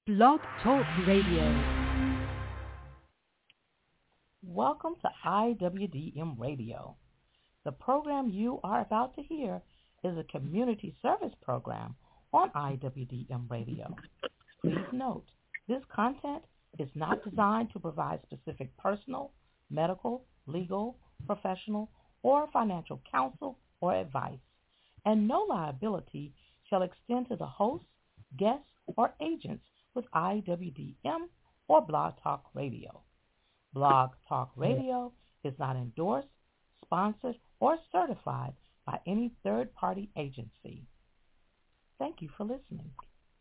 Blog Talk Radio. Welcome to IWDM Radio. The program you are about to hear is a community service program on IWDM Radio. Please note, this content is not designed to provide specific personal, medical, legal, professional, or financial counsel or advice, and no liability shall extend to the hosts, guests, or agents with IWDM or Blog Talk Radio. Blog Talk Radio is not endorsed, sponsored, or certified by any third-party agency. Thank you for listening.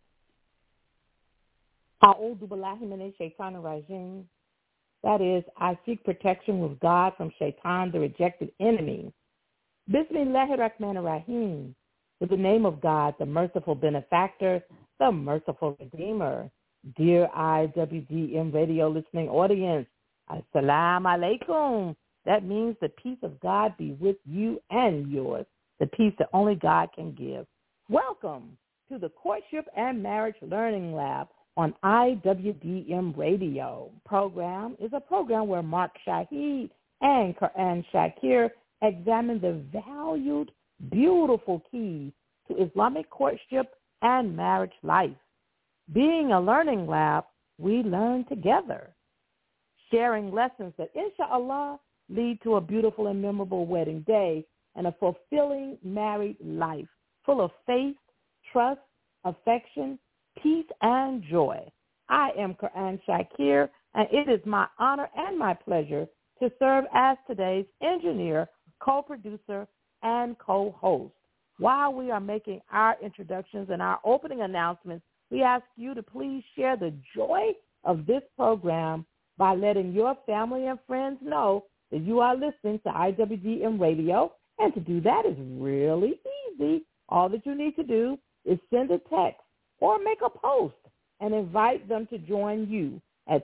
A'udhu billahi minash shaitanir rajim. That is, I seek protection with God from Shaitan, the rejected enemy. Bismillahir Rahmanir Rahim. With the name of God, the merciful benefactor, the merciful redeemer. Dear IWDM radio listening audience, Assalamu alaikum. That means the peace of God be with you and yours, the peace that only God can give. Welcome to the Courtship and Marriage Learning Lab on IWDM Radio. Program is a program where Mark Shahid and Quran Shakir examine the valued, beautiful keys to Islamic courtship and marriage life. Being a learning lab, we learn together, sharing lessons that, inshallah, lead to a beautiful and memorable wedding day and a fulfilling married life full of faith, trust, affection, peace, and joy. I am Quran Shakir, and it is my honor and my pleasure to serve as today's engineer, co-producer, and co-host. While we are making our introductions and our opening announcements, we ask you to please share the joy of this program by letting your family and friends know that you are listening to IWDM Radio. And to do that is really easy. All that you need to do is send a text or make a post and invite them to join you at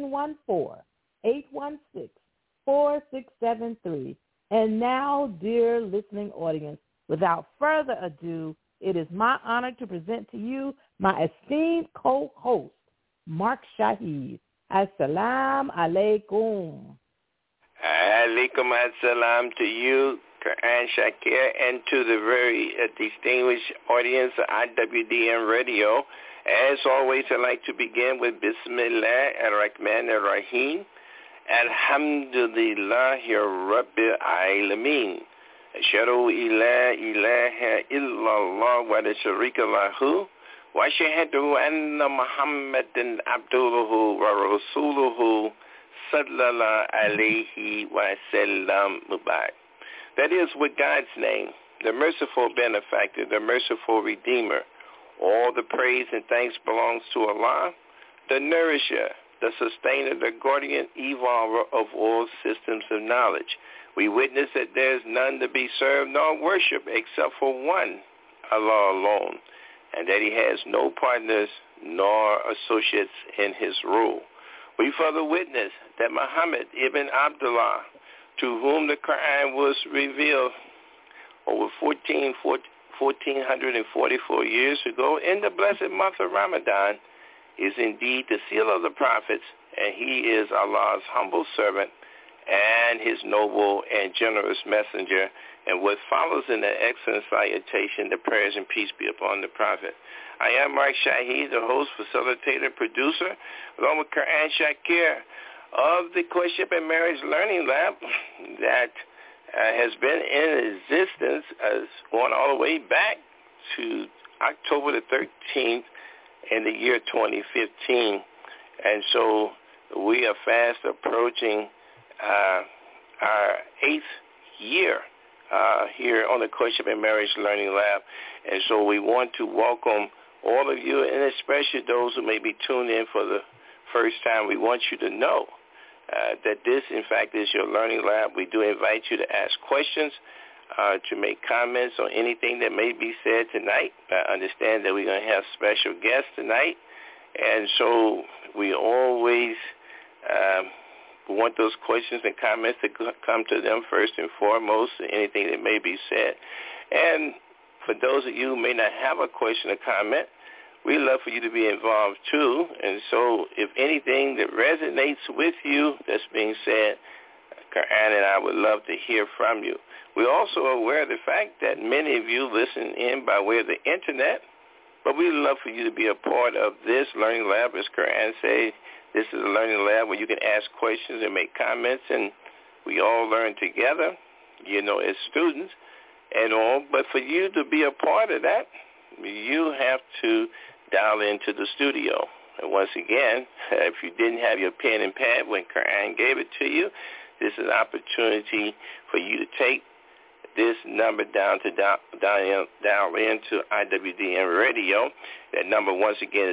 714-816-4673. And now, dear listening audience, without further ado, it is my honor to present to you my esteemed co-host, Mark Shahid. Assalamu alaikum. Alaikum assalam to you, Quran Shakir, and to the very distinguished audience of IWDM Radio. As always, I'd like to begin with Bismillah ar-Rahman ar-Rahim. Alhamdulillahi Rabbil Alameen. Ashhadu la ilaha illallah wa la sharika lahu wa ashhadu anna Muhammadan abduhu wa rasuluhu sallallahu alayhi wa sallam mubarak. That is, with God's name, the merciful benefactor, the merciful redeemer. All the praise and thanks belongs to Allah, the nourisher, the sustainer, the guardian, evolver of all systems of knowledge. We witness that there is none to be served nor worshiped except for one, Allah alone, and that he has no partners nor associates in his rule. We further witness that Muhammad ibn Abdullah, to whom the Quran was revealed over 1444 years ago in the blessed month of Ramadan, is indeed the seal of the prophets, and he is Allah's humble servant and his noble and generous messenger. And what follows in the excellent salutation, the prayers and peace be upon the prophet. I am Mark Shahid, the host, facilitator, producer, along with Quran Shakir of the Courtship and Marriage Learning Lab that has been in existence going all the way back to October the 13th in the year 2015. And so we are fast approaching our 8th year here on the Courtship and Marriage Learning Lab. And so we want to welcome all of you, and especially those who may be tuned in for the first time. We want you to know that this, in fact, is your learning lab. We do invite you to ask questions, to make comments on anything that may be said tonight. Understand that we're going to have special guests tonight, and so we always want those questions and comments to come to them first and foremost, anything that may be said. And for those of you who may not have a question or comment, we love for you to be involved too. And so if anything that resonates with you that's being said, Quran and I would love to hear from you. We're also aware of the fact that many of you listen in by way of the Internet, but we'd love for you to be a part of this learning lab. As Quran says, this is a learning lab where you can ask questions and make comments, and we all learn together, as students and all. But for you to be a part of that, you have to dial into the studio. And once again, if you didn't have your pen and pad when Quran gave it to you, this is an opportunity for you to take this number down to dial into IWDM Radio. That number, once again, is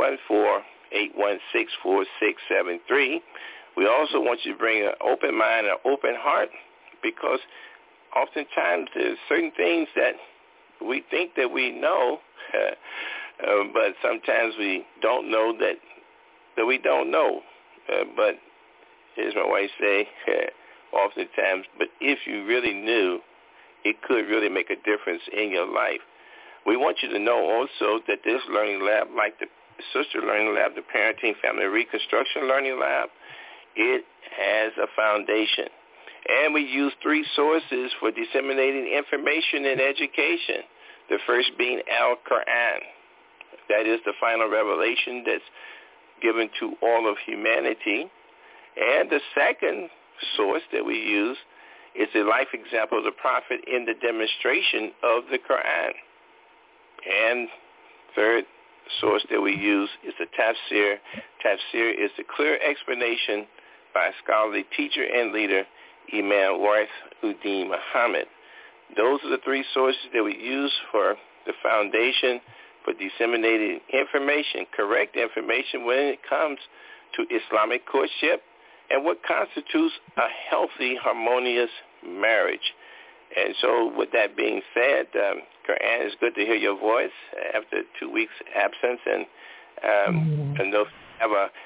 714-816-4673. We also want you to bring an open mind and an open heart, because oftentimes there's certain things that we think that we know, but sometimes we don't know that we don't know. But as my wife say, oftentimes, but if you really knew, it could really make a difference in your life. We want you to know also that this learning lab, like the sister learning lab, the Parenting Family Reconstruction Learning Lab, it has a foundation. And we use 3 sources for disseminating information and education. The first being Al-Quran. That is the final revelation that's given to all of humanity. And the second source that we use is the life example of the Prophet in the demonstration of the Quran. And third source that we use is the Tafsir. Tafsir is the clear explanation by a scholarly teacher and leader, Imam Warith-Uddin Muhammad. Those are the 3 sources that we use for the foundation for disseminating information, correct information when it comes to Islamic courtship and what constitutes a healthy, harmonious marriage. And so with that being said, Quran, it's good to hear your voice after 2 weeks absence, and have a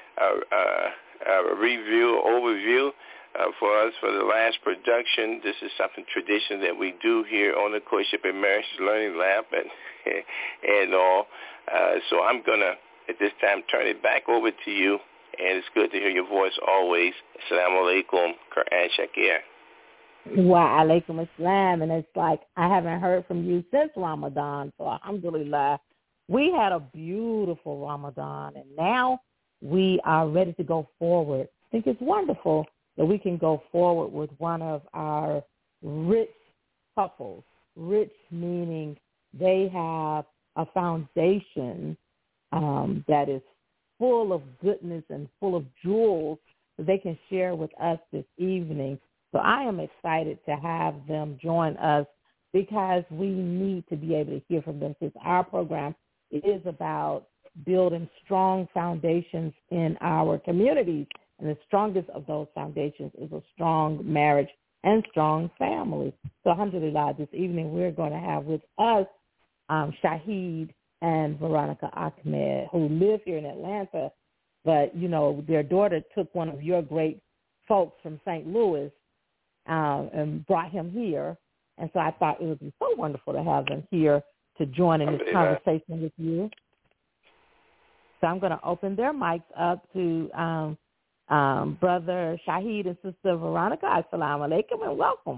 review, overview for us for the last production. This is something tradition that we do here on the Courtship and Marriage Learning Lab and all. So I'm going to, at this time, turn it back over to you, and it's good to hear your voice always. Assalamu alaikum, Quran Shakir. Wa alaikum assalam. And it's like I haven't heard from you since Ramadan, so alhamdulillah. We had a beautiful Ramadan, and now we are ready to go forward. I think it's wonderful that we can go forward with one of our rich couples, rich meaning they have a foundation that is full of goodness and full of jewels that they can share with us this evening. So I am excited to have them join us because we need to be able to hear from them, since our program is about building strong foundations in our communities. And the strongest of those foundations is a strong marriage and strong family. So alhamdulillah, this evening we're going to have with us Shahid and Veronica Ahmed, who live here in Atlanta. But, their daughter took one of your great folks from St. Louis and brought him here. And so I thought it would be so wonderful to have them here to join in this conversation with you. So I'm going to open their mics up to Brother Shahid and Sister Veronica. Assalamu alaikum and welcome.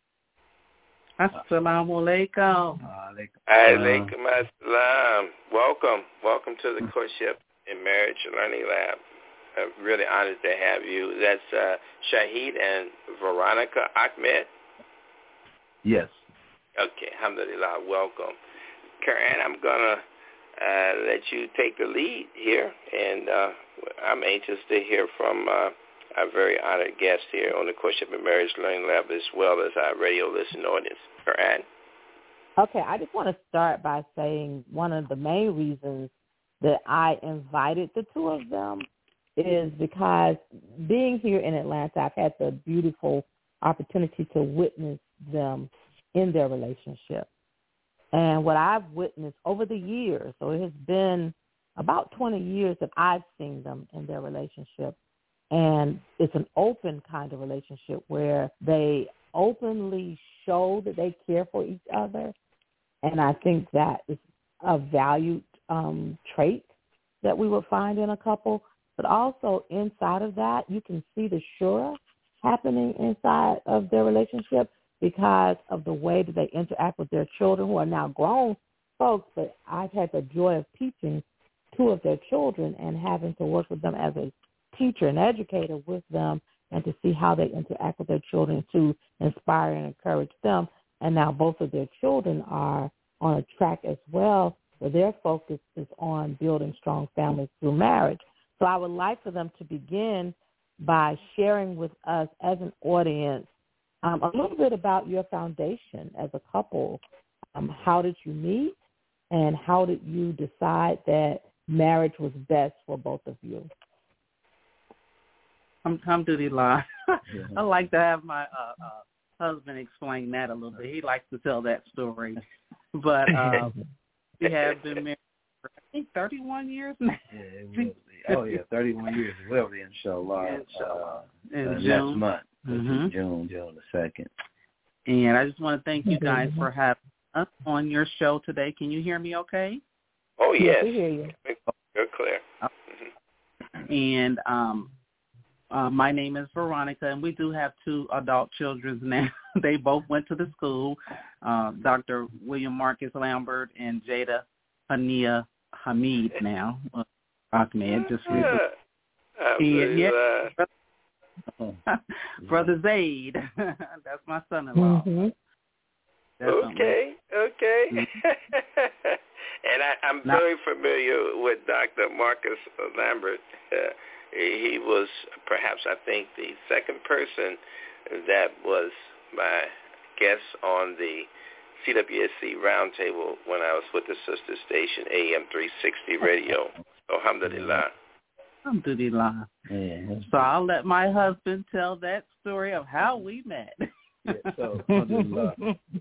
Assalamu alaikum. Alaikum assalam. Welcome to the Courtship and Marriage Learning Lab. I'm really honored to have you. That's Shahid and Veronica Ahmed? Yes. Okay, alhamdulillah, welcome. Karen, I'm going to let you take the lead here, and I'm anxious to hear from our very honored guest here on the Courtship and Marriage Learning Lab, as well as our radio listening audience. Karen? Okay, I just want to start by saying one of the main reasons that I invited the 2 of them is because being here in Atlanta, I've had the beautiful opportunity to witness them in their relationship. And what I've witnessed over the years, so it has been about 20 years that I've seen them in their relationship. And it's an open kind of relationship where they openly show that they care for each other. And I think that is a valued traits that we would find in a couple, but also inside of that, you can see the shura happening inside of their relationship because of the way that they interact with their children who are now grown folks, but I've had the joy of teaching two of their children and having to work with them as a teacher and educator with them and to see how they interact with their children to inspire and encourage them. And now both of their children are on a track as well where their focus is on building strong families through marriage. So I would like for them to begin by sharing with us as an audience a little bit about your foundation as a couple. How did you meet, and how did you decide that marriage was best for both of you? Alhamdulillah. I like to have my husband explain that a little bit. He likes to tell that story. But we have been married for, I think, 31 years now. Yeah, it will be. Oh, yeah, 31 years. It will be, inshallah. In next June. month, June the 2nd. And I just want to thank you guys for having us on your show today. Can you hear me okay? Oh, yes. I hear you. You're clear. And my name is Veronica, and we do have two adult children now. They both went to the school, Dr. William Marcus Lambert and Jada Hania Hamid now. Ahmed just recently. Yeah. Brother Zaid. That's my son-in-law. Mm-hmm. Okay. And I'm very familiar with Dr. Marcus Lambert. He was perhaps, I think, the second person that was my guest on the CWSC roundtable when I was with the sister station AM 360 radio. Alhamdulillah. Alhamdulillah. Yeah. So I'll let my husband tell that story of how we met. Yeah, so, alhamdulillah.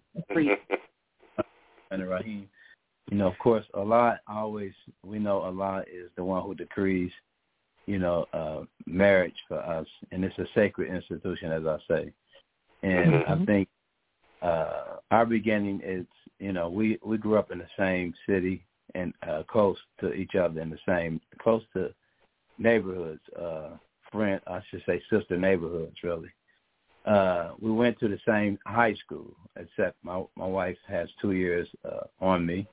And Rahim. You know, of course, Allah we know Allah is the one who decrees, marriage for us, and it's a sacred institution, as I say. And I think our beginning is, we grew up in the same city and close to each other close to neighborhoods, sister neighborhoods, really. We went to the same high school, except my wife has 2 years on me.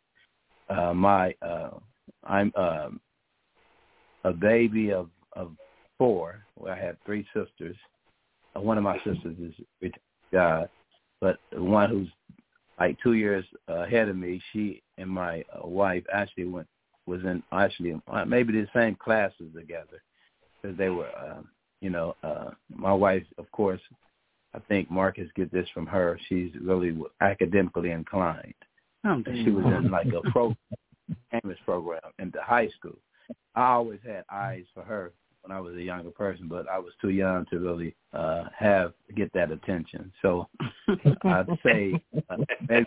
I'm a baby of 4. Where I have 3 sisters. One of my sisters is God, but the one who's like 2 years ahead of me, she and my wife actually was in maybe the same classes together, because they were, my wife, of course, I think Marcus get this from her. She's really academically inclined. She was in like a famous program in the high school. I always had eyes for her when I was a younger person, but I was too young to really get that attention. So I'd say maybe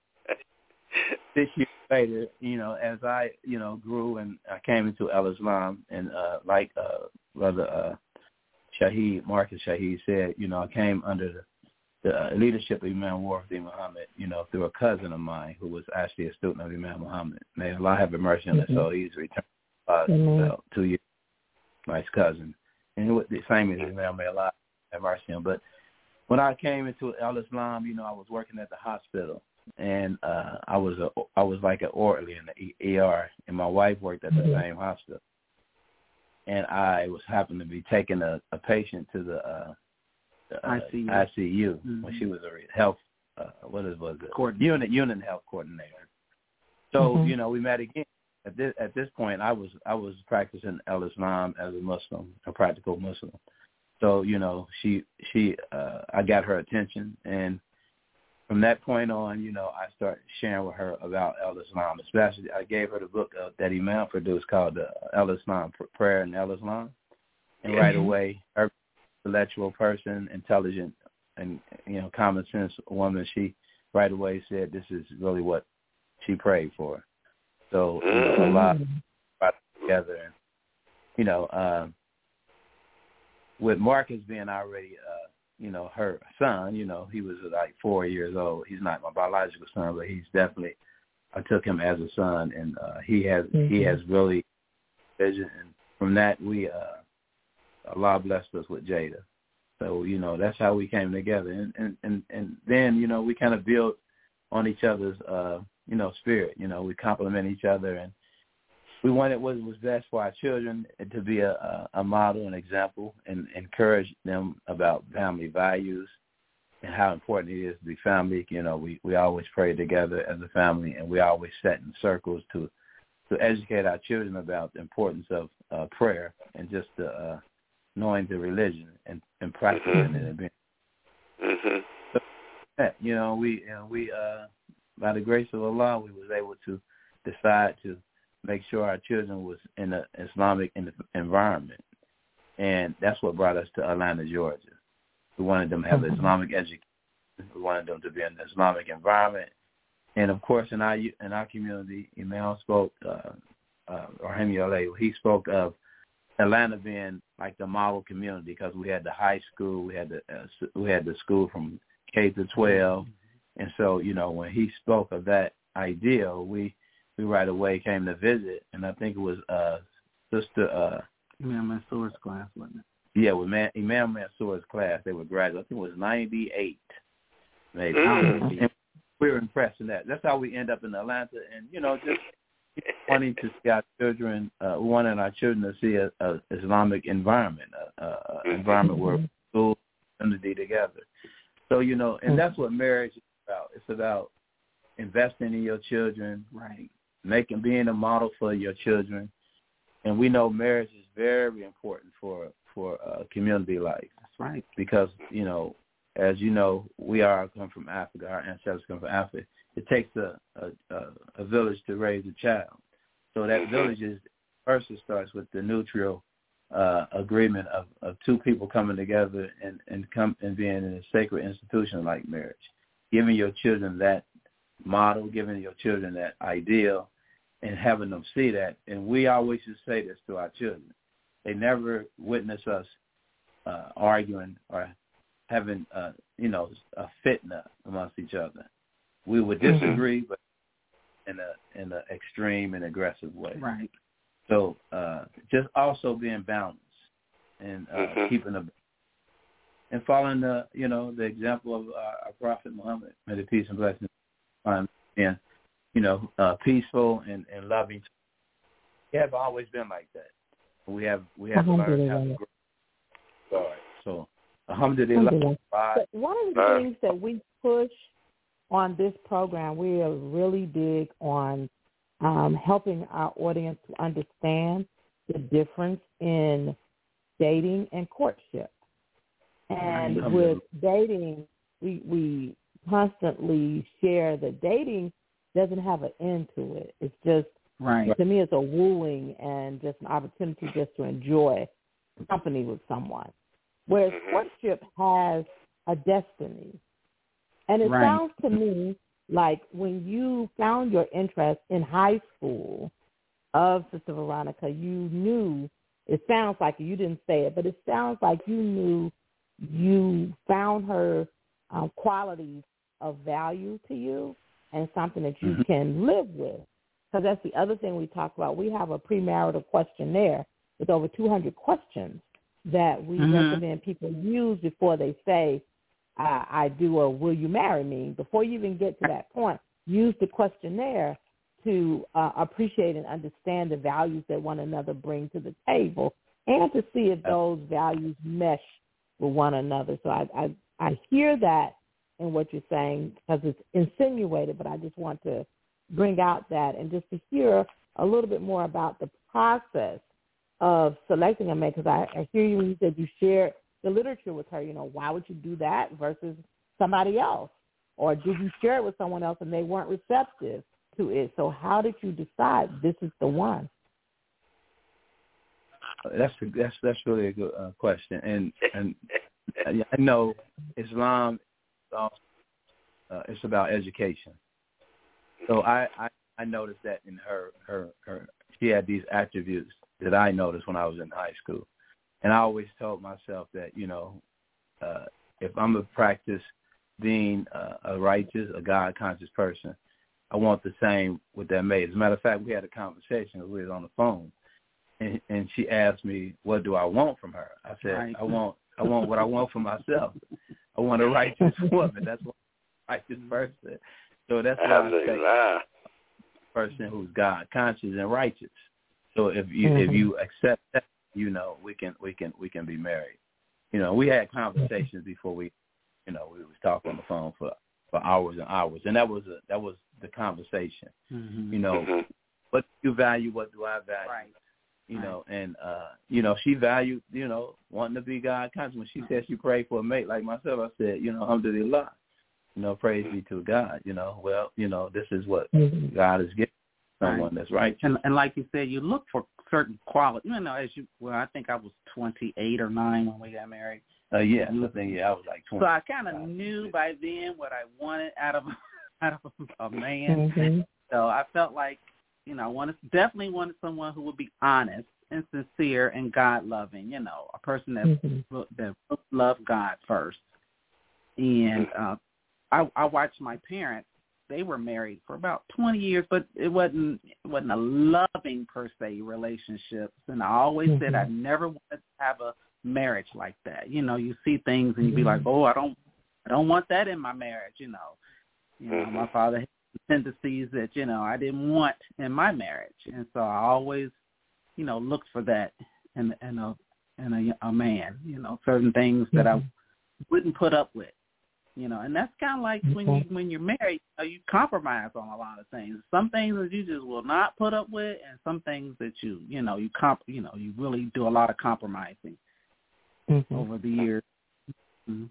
6 years later, as I, grew and I came into Al-Islam, and like Brother Marcus Shaheed said, I came under the leadership of Imam Wardi Muhammad, through a cousin of mine who was actually a student of Imam Muhammad. May Allah have mercy on his soul. He's returned about 2 years, my cousin. And the same as Imam, may Allah have mercy on him. But when I came into Al-Islam, I was working at the hospital, and I was like an orderly in the ER, and my wife worked at the same hospital. And I happened to be taking a patient to the ICU when she was a health, unit health coordinator. So we met again. At this point, I was practicing Al-Islam as a Muslim, a practical Muslim. So I got her attention, and from that point on, I started sharing with her about Al-Islam. Especially, I gave her the book that Imam produced called Al-Islam, Prayer in Al-Islam. And right away, her intellectual person, intelligent, and common sense woman, she right away said this is really what she prayed for. So a lot brought together, and with Marcus being already her son, he was like 4 years old. He's not my biological son, but he's definitely I took him as a son, and he has really vision. And from that, we Allah blessed us with Jada. So that's how we came together, and then we kind of built on each other's spirit. We complement each other, and we wanted what was best for our children to be a model, an example, and encourage them about family values and how important it is to be family. We always pray together as a family, and we always sat in circles to educate our children about the importance of prayer and just knowing the religion and practicing it. So, we by the grace of Allah, we was able to decide to make sure our children was in an Islamic environment, and that's what brought us to Atlanta, Georgia. We wanted them to have Islamic education. We wanted them to be in an Islamic environment, and of course, in our community, Imam spoke, Rahim Yaleh, he spoke of Atlanta being like the model community because we had the high school, we had the school from K to 12, and so when he spoke of that ideal, we right away came to visit, and I think it was Sister Imam Mansour's class, wasn't it? Yeah, with Imam Mansour's class, they were graduates. I think it was 98, maybe. And we were impressed in that. That's how we end up in Atlanta, and just wanting to see our children, wanting our children to see a Islamic environment, environment where school community together. So and that's what marriage is about. It's about investing in your children, right? Being a model for your children, and we know marriage is very important for community life. That's right. Because as we come from Africa. Our ancestors come from Africa. It takes a village to raise a child. So that village first it starts with the neutral agreement of two people coming together and being in a sacred institution like marriage, giving your children that model, giving your children that ideal, and having them see that. And we always just say this to our children. They never witness us arguing or having, a fitna amongst each other. We would disagree, but in an extreme and aggressive way. Right. So just also being balanced and keeping and following the example of our Prophet Muhammad, may the peace and blessings upon him, and peaceful and loving. We have always been like that. We have learned how to grow. So, alhamdulillah. But one of the things that we push on this program, we are really big on helping our audience to understand the difference in dating and courtship. And with dating, we constantly share that dating doesn't have an end to it. It's just, to me, it's a wooing and just an opportunity just to enjoy company with someone. Whereas courtship has a destiny. And it sounds to me like when you found your interest in high school of Sister Veronica, you knew, it sounds like, you didn't say it, but it sounds like you knew you found her qualities of value to you and something that you can live with. Because that's the other thing we talk about. We have a premarital questionnaire with over 200 questions that we recommend people use before they say, I do, or will you marry me? Before you even get to that point, use the questionnaire to appreciate and understand the values that one another bring to the table and to see if those values mesh with one another. So I hear that in what you're saying because it's insinuated, but I just want to bring out that and just to hear a little bit more about the process of selecting a mate, because I hear you when you said you shared the literature with her. Why would you do that versus somebody else? Or did you share it with someone else and they weren't receptive to it? So how did you decide this is the one? That's really a good question. And I know Islam it's about education. So I noticed that in her she had these attributes that I noticed when I was in high school. And I always told myself that, if I'm going to practice being a righteous, a God-conscious person, I want the same with that mate. As a matter of fact, we had a conversation. We was on the phone, and she asked me, "What do I want from her?" I said, Right. I want what I want for myself. I want a righteous woman. That's what a righteous person. So that's what I say. Person who's God conscious and righteous. So if you accept that, we can be married. We had conversations before we was talking on the phone for hours and hours, and that was the conversation. Mm-hmm. What do you value? What do I value? Right. And she valued wanting to be God conscious. When she said she prayed for a mate like myself, I said, alhamdulillah. Praise be to God. This is what God has given someone that's right. And like you said, you look for certain qualities. I think I was 28 or 9 when we got married. I was like 20. So I kind of knew by then what I wanted out of a man. Mm-hmm. So I felt like, I definitely wanted someone who would be honest and sincere and God-loving. A person that loved God first. And I watched my parents. They were married for about 20 years, but it wasn't a loving per se relationship. And I always said I never wanted to have a marriage like that. You see things and you be like, oh, I don't want that in my marriage. My father had tendencies that I didn't want in my marriage, and so I always looked for that in a man. Certain things that I wouldn't put up with. And that's kind of like when you're married, you compromise on a lot of things. Some things that you just will not put up with, and some things that you really do a lot of compromising over the years. Mm-hmm.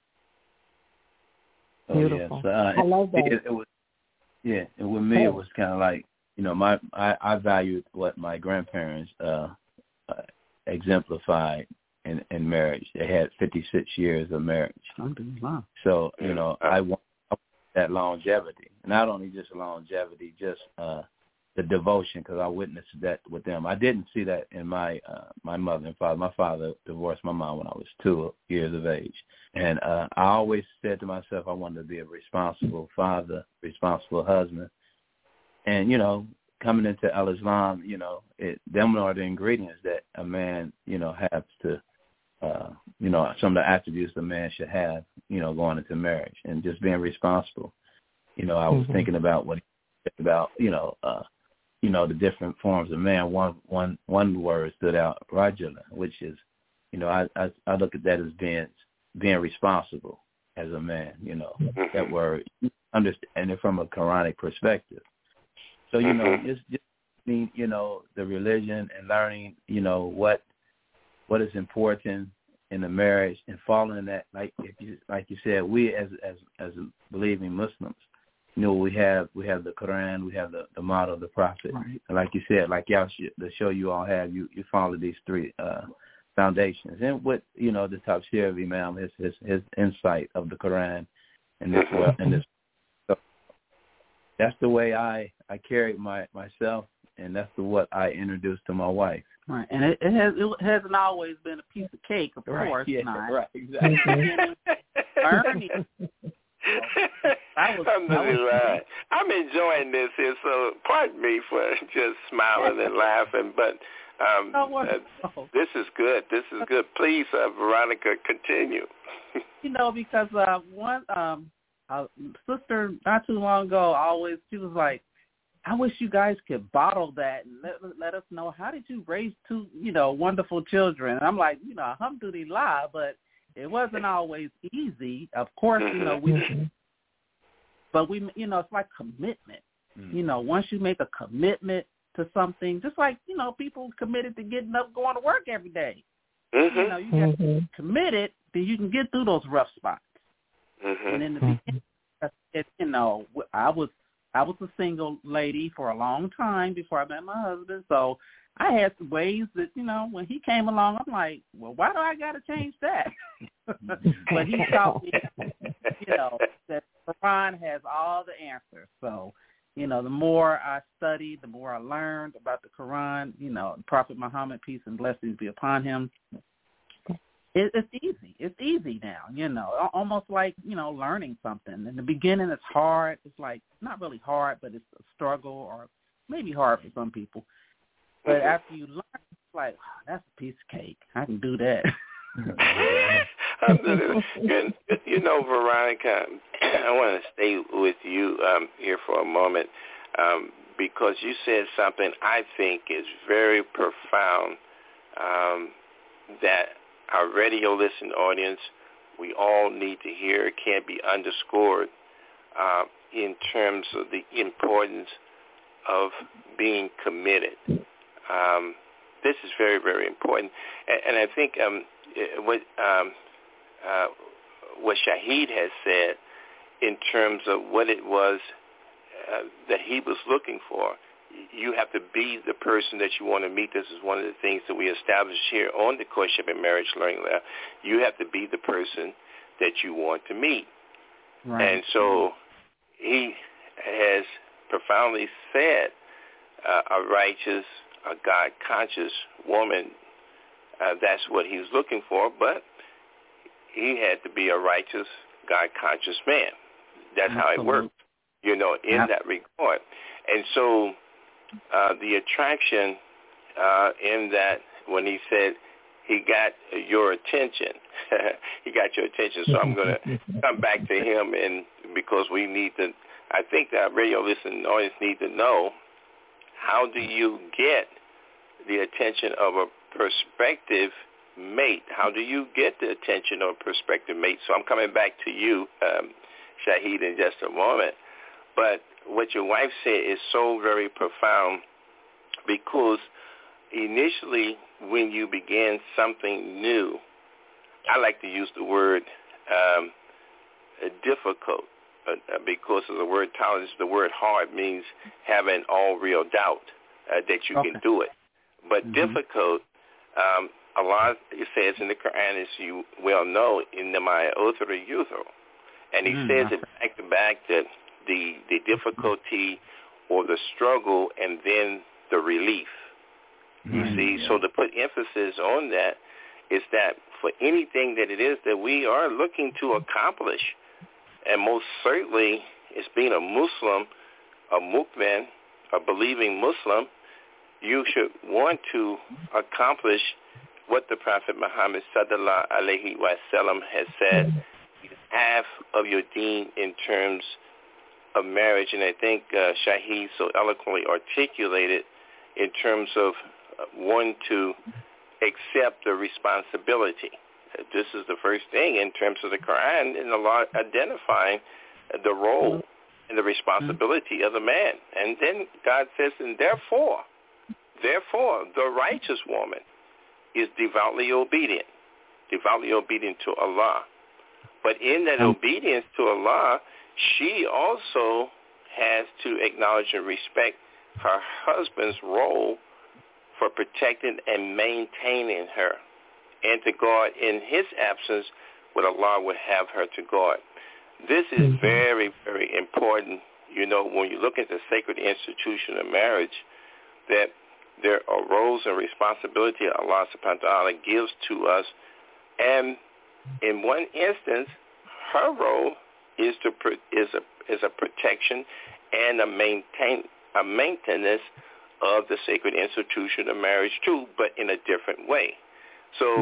Beautiful. Yes. I love that. And with me, it was kind of like, I valued what my grandparents exemplified in marriage. They had 56 years of marriage. Wow. So, I want that longevity. Not only just longevity, just the devotion, because I witnessed that with them. I didn't see that in my mother and father. My father divorced my mom when I was 2 years of age. And I always said to myself I wanted to be a responsible father, responsible husband. And, coming into Al-Islam, them are the ingredients that a man, has to, some of the attributes a man should have, going into marriage, and just being responsible. I was thinking about what he said about, the different forms of man. One word stood out, rajula, which is, I look at that as being responsible as a man, that word, understand it from a Quranic perspective. So, it's just the religion and learning, what is important in the marriage and following that, like you said, we as believing Muslims, we have the Quran, we have the model of the Prophet. Right. And like you said, like the show you all have, you follow these 3 foundations. And with, the tafsir of Imam, his insight of the Quran and this so that's the way I carried myself, and that's what I introduced to my wife. Right, and it hasn't always been a piece of cake, of course. Yeah, not. Right, exactly. Ernie. I'm enjoying this here, so pardon me for just smiling and laughing, but this is good. This is good. Please, Veronica, continue. Because one sister not too long ago she was like, I wish you guys could bottle that and let us know, how did you raise 2, wonderful children? And I'm like, alhamdulillah, but it wasn't always easy. Of course, but we, it's like commitment. Once you make a commitment to something, just like, people committed to getting up, going to work every day. You got to be committed, then you can get through those rough spots. And in the beginning, I was a single lady for a long time before I met my husband, so I had some ways that, when he came along, I'm like, well, why do I got to change that? But he taught me, that Quran has all the answers. So, the more I studied, the more I learned about the Quran, Prophet Muhammad, peace and blessings be upon him. It's easy. It's easy now, almost like, learning something. In the beginning, it's hard. It's like not really hard, but it's a struggle, or maybe hard for some people. But after you learn, it's like, oh, that's a piece of cake. I can do that. Veronica, I want to stay with you here for a moment because you said something I think is very profound that our radio listening audience, we all need to hear. It can't be underscored in terms of the importance of being committed. This is very, very important. And I think what Shahid has said in terms of what it was that he was looking for, you have to be the person that you want to meet. This is one of the things that we established here on the Courtship and Marriage Learning Lab. You have to be the person that you want to meet. Right. And so he has profoundly said a righteous, a God-conscious woman, that's what he was looking for, but he had to be a righteous, God-conscious man. That's Absolutely. how it worked, in that regard. And so the attraction in that when he said he got your attention, he got your attention. So I'm going to come back to him, and because we need to, I think that radio listening audience need to know, how do you get the attention of a prospective mate? How do you get the attention of a prospective mate? So I'm coming back to you, Shahid, in just a moment. But what your wife said is so very profound, because initially when you begin something new, I like to use the word difficult, because of the word tolerance. The word hard means having all real doubt that you can do it. But difficult, Allah says in the Quran, as you well know, in the Ma'othra Yutho, and he says it back to back, that the difficulty or the struggle and then the relief. You see, so to put emphasis on that is that for anything that it is that we are looking to accomplish, and most certainly it's being a Muslim, a mu'min, a believing Muslim, you should want to accomplish what the Prophet Muhammad sallallahu alaihi wasallam has said, half of your deen in terms of marriage. And I think Shahid so eloquently articulated in terms of one to accept the responsibility. This is the first thing in terms of the Quran, and Allah identifying the role and the responsibility of the man. And then God says, and therefore, the righteous woman is devoutly obedient to Allah. But in that obedience to Allah, she also has to acknowledge and respect her husband's role for protecting and maintaining her, and to guard in his absence what Allah would have her to guard. This is very, very important, when you look at the sacred institution of marriage, that there are roles and responsibility Allah subhanahu wa ta'ala gives to us. And in one instance, her role is a protection and a maintenance of the sacred institution of marriage too, but in a different way. So,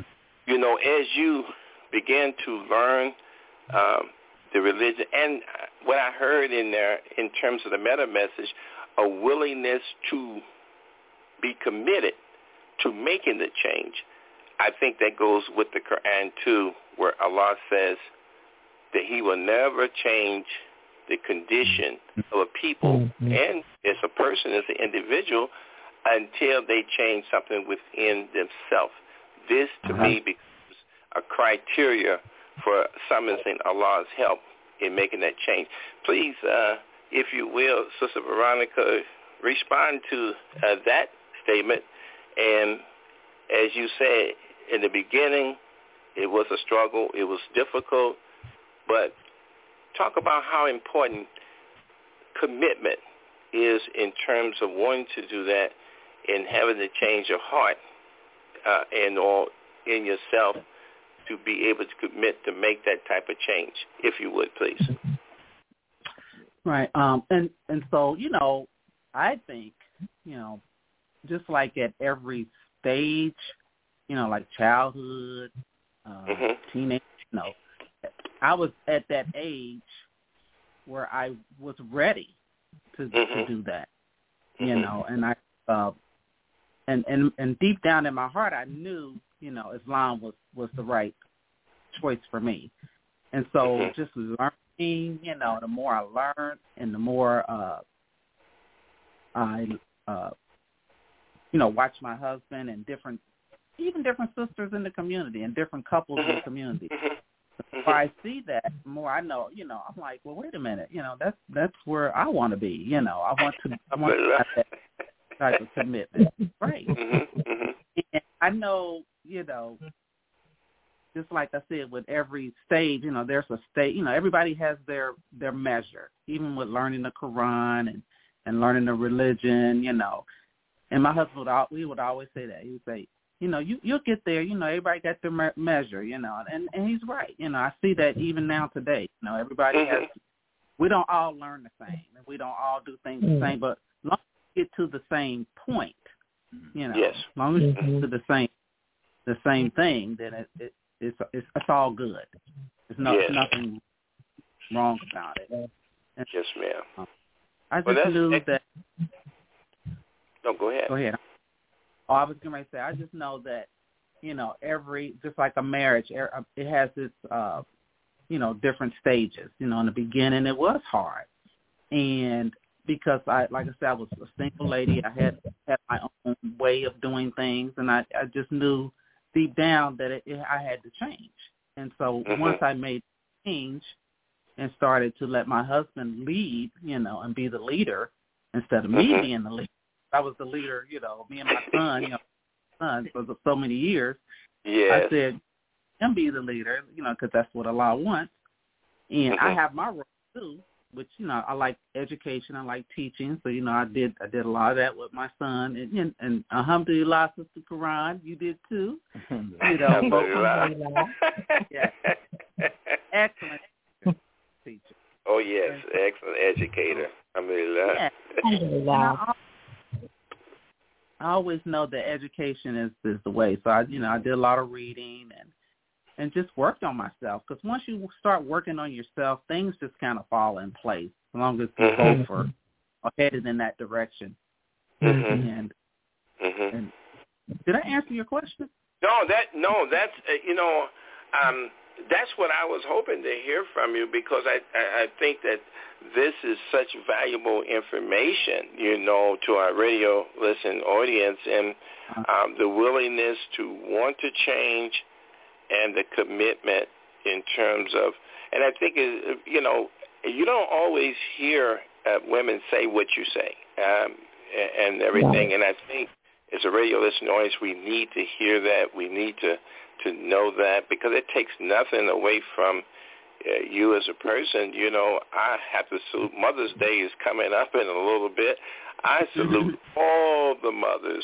as you begin to learn the religion, and what I heard in there in terms of the meta message, a willingness to be committed to making the change, I think that goes with the Quran too, where Allah says that he will never change the condition of a people and as a person, as an individual, until they change something within themselves. This, to me, becomes a criteria for summoning Allah's help in making that change. Please, if you will, Sister Veronica, respond to that statement. And as you said, in the beginning, it was a struggle. It was difficult. But talk about how important commitment is in terms of wanting to do that and having to change your heart and all in yourself to be able to commit to make that type of change, if you would, please. Right. And so, I think, just like at every stage, like childhood, teenage, I was at that age where I was ready to do that, and I and deep down in my heart, I knew, Islam was the right choice for me. And so just learning, the more I learned and the more I watched my husband and different sisters in the community and different couples in the community. The more I see that, the more I know, I'm like, well, wait a minute, that's where I want to be. I want to have that type of commitment. Right. And I know, just like I said, with every stage, there's a stage, everybody has their measure, even with learning the Quran and learning the religion, And my husband would always say that. He would say, you'll get there, everybody got their measure, and he's right. I see that even now today. Everybody has, we don't all learn the same, and we don't all do things the same, but as long as you get to the same point, yes. as long as you get to the same thing, then it's all good. There's nothing wrong about it. And, yes, ma'am. I just knew that. No, go ahead. Go ahead. Oh, I was going to say, I just know that, just like a marriage, it has its, different stages. In the beginning, it was hard. And because I was a single lady, I had my own way of doing things, and I just knew deep down that I had to change. And so once I made change and started to let my husband lead, and be the leader instead of me being the leader, I was the leader, me and my son, for so many years. Yes. I said, him be the leader, because that's what Allah wants. And I have my role too, which, I like education, I like teaching. So, I did a lot of that with my son. And alhamdulillah, Sister Quran, you did too. Yeah. Excellent teacher. Oh, yes, excellent educator. Alhamdulillah. Yeah. I always know that education is the way. So I did a lot of reading and just worked on myself. Because once you start working on yourself, things just kind of fall in place as long as you go for or headed in that direction. And did I answer your question? That's what I was hoping to hear from you, because I think that this is such valuable information, to our radio listening audience, and the willingness to want to change and the commitment in terms of, and I think, you don't always hear women say what you say and everything, and I think as a radio listening audience, we need to hear that. We need to know that, because it takes nothing away from you as a person. I have to salute. Mother's Day is coming up in a little bit. I salute all the mothers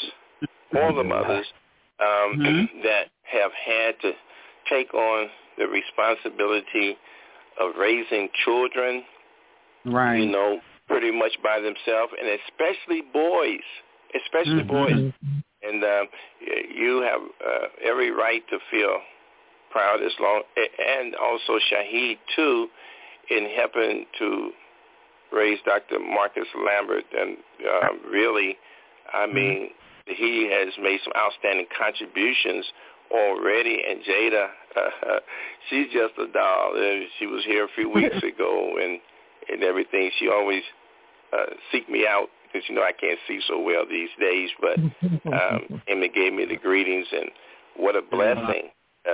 that have had to take on the responsibility of raising children, right? Pretty much by themselves, and especially boys. And you have every right to feel proud and also Shaheed, too, in helping to raise Dr. Marcus Lambert. And really, he has made some outstanding contributions already. And Jada, she's just a doll. She was here a few weeks ago and everything. She always seek me out, because I can't see so well these days, but Amy gave me the greetings, and what a blessing.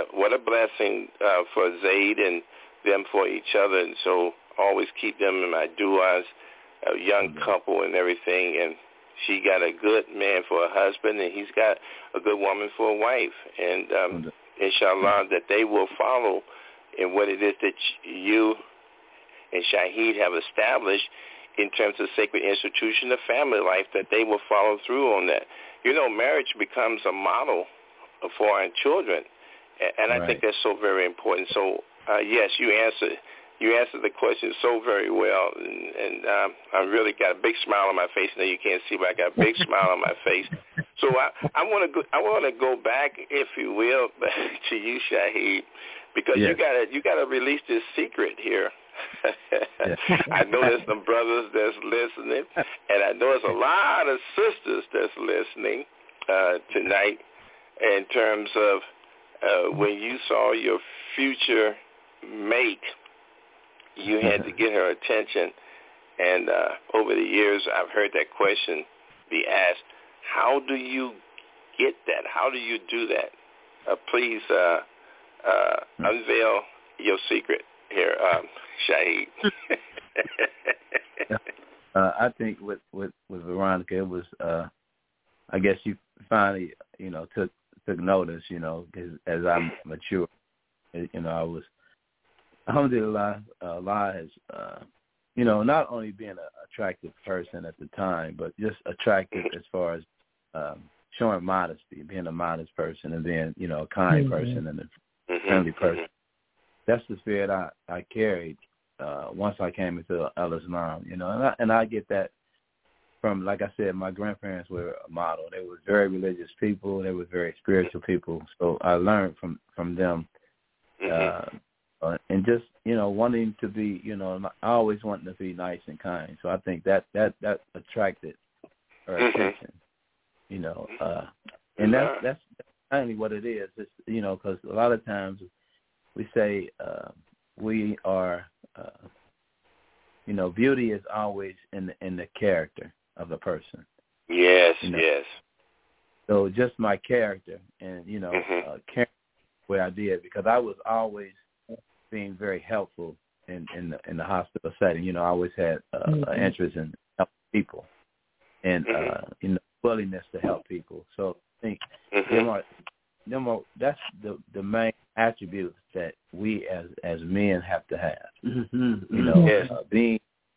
For Zaid and them for each other, and so always keep them in my du'as, a young couple and everything, and she got a good man for a husband, and he's got a good woman for a wife, and inshallah that they will follow in what it is that you and Shaheed have established in terms of sacred institution of family life, that they will follow through on that. Marriage becomes a model for our children, And I think that's so very important. So, yes, you answered the question so very well, and I really got a big smile on my face. Now you can't see, but I got a big smile on my face. So I want to go back, if you will, to you, Shaheed, because you gotta release this secret here. I know there's some brothers that's listening, and I know there's a lot of sisters that's listening tonight. In terms of when you saw your future mate, you had to get her attention. And over the years, I've heard that question be asked, how do you get that? How do you do that? Please unveil your secret here, Shaheed. I think with Veronica, it was, I guess you finally, took notice, because as I matured, I was, alhamdulillah, Allah has, not only being an attractive person at the time, but just attractive as far as showing modesty, being a modest person, and being, a kind person and a friendly person. That's the spirit I carried once I came into Al-Islam, and I get that from, like I said, my grandparents were a model. They were very religious people. They were very spiritual people. So I learned from them. And just, wanting to be, I always wanted to be nice and kind. So I think that attracted her attention, and that's mainly what it is. It's, because a lot of times we say we are, beauty is always in the character of a person. Yes, yes. So just my character and, character where I did, because I was always being very helpful in the hospital setting. I always had an interest in helping people and, willingness to help people. So I think that's the main attributes that we as men have to have. Being,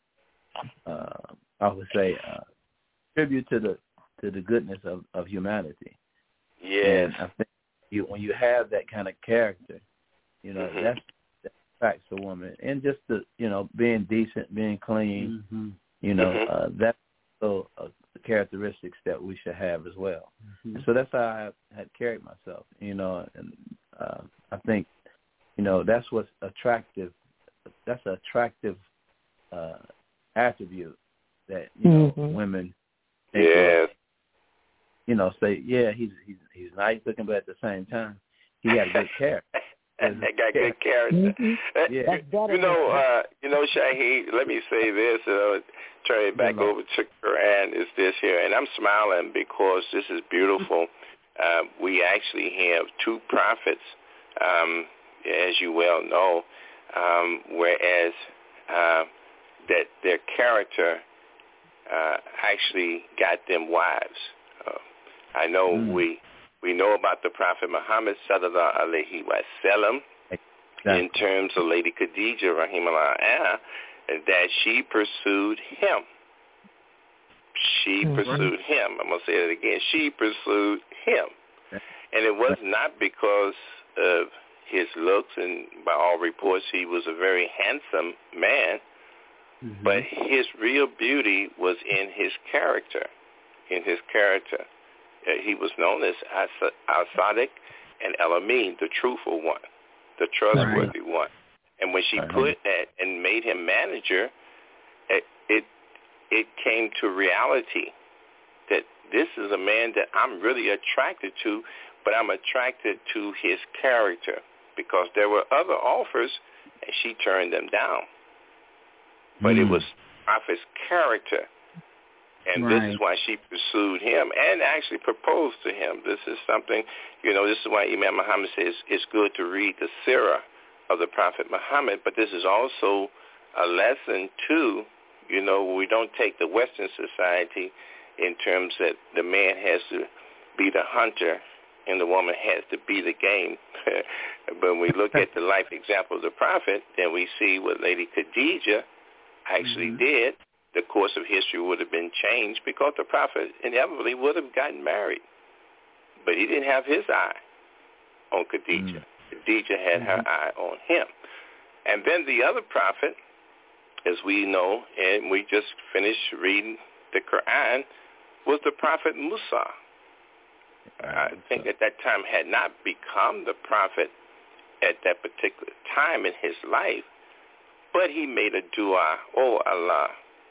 I would say, tribute to the goodness of humanity. Yes. And I think when you have that kind of character, that attracts a woman. And just the, being decent, being clean, that's also characteristics that we should have as well. And so that's how I had carried myself, and I think, that's what's attractive. That's an attractive attribute that, women think of, say, yeah, he's nice looking, but at the same time, he got a good character. Got good character. Shaheed, let me say this, turn it back over to Quran, is this here, and I'm smiling because this is beautiful. We actually have two prophets, as you well know, whereas that their character actually got them wives. I know we know about the Prophet Muhammad sallallahu alaihi wasallam in terms of Lady Khadija rahimahullah, that she pursued him. I'm going to say it again. She pursued him. And it was not because of his looks, and by all reports he was a very handsome man, but his real beauty was in his character. He was known as Al-Sadiq and El-Amin, the truthful one, the trustworthy one. And when she put that and made him manager, it came to reality that this is a man that I'm really attracted to, but I'm attracted to his character, because there were other offers and she turned them down. But it was Prophet's character. And this is why she pursued him and actually proposed to him. This is something, this is why Imam Muhammad says it's good to read the seerah of the Prophet Muhammad, but this is also a lesson too. We don't take the Western society in terms that the man has to be the hunter and the woman has to be the game. But when we look at the life example of the Prophet, then we see what Lady Khadija actually did. The course of history would have been changed because the Prophet inevitably would have gotten married. But he didn't have his eye. on Khadijah. Khadijah had her eye on him. And then the other prophet, as we know, and we just finished reading the Quran, was the prophet Musa. I think at that time had not become the prophet at that particular time in his life, but he made a dua, oh Allah,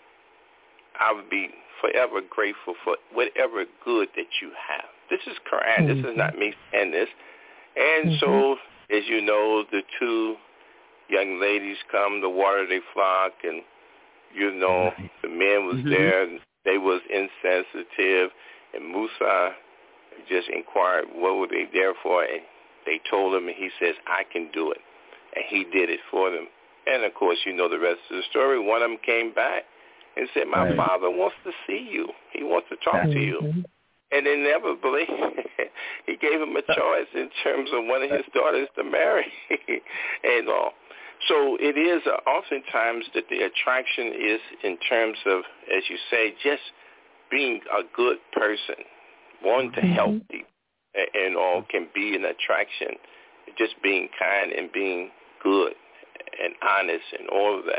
I would be forever grateful for whatever good that you have. This is Quran. This is not me saying this. And so, as you know, the two young ladies come to water their flock, and, you know, the men was there, and they was insensitive, and Musa just inquired what were they there for, and they told him, and he says, I can do it. And he did it for them. And, of course, you know the rest of the story. One of them came back and said, my father wants to see you. He wants to talk to you. And inevitably, he gave him a choice in terms of one of his daughters to marry and all. So it is oftentimes that the attraction is in terms of, as you say, just being a good person, wanting to help people and all can be an attraction. Just being kind and being good and honest and all of that.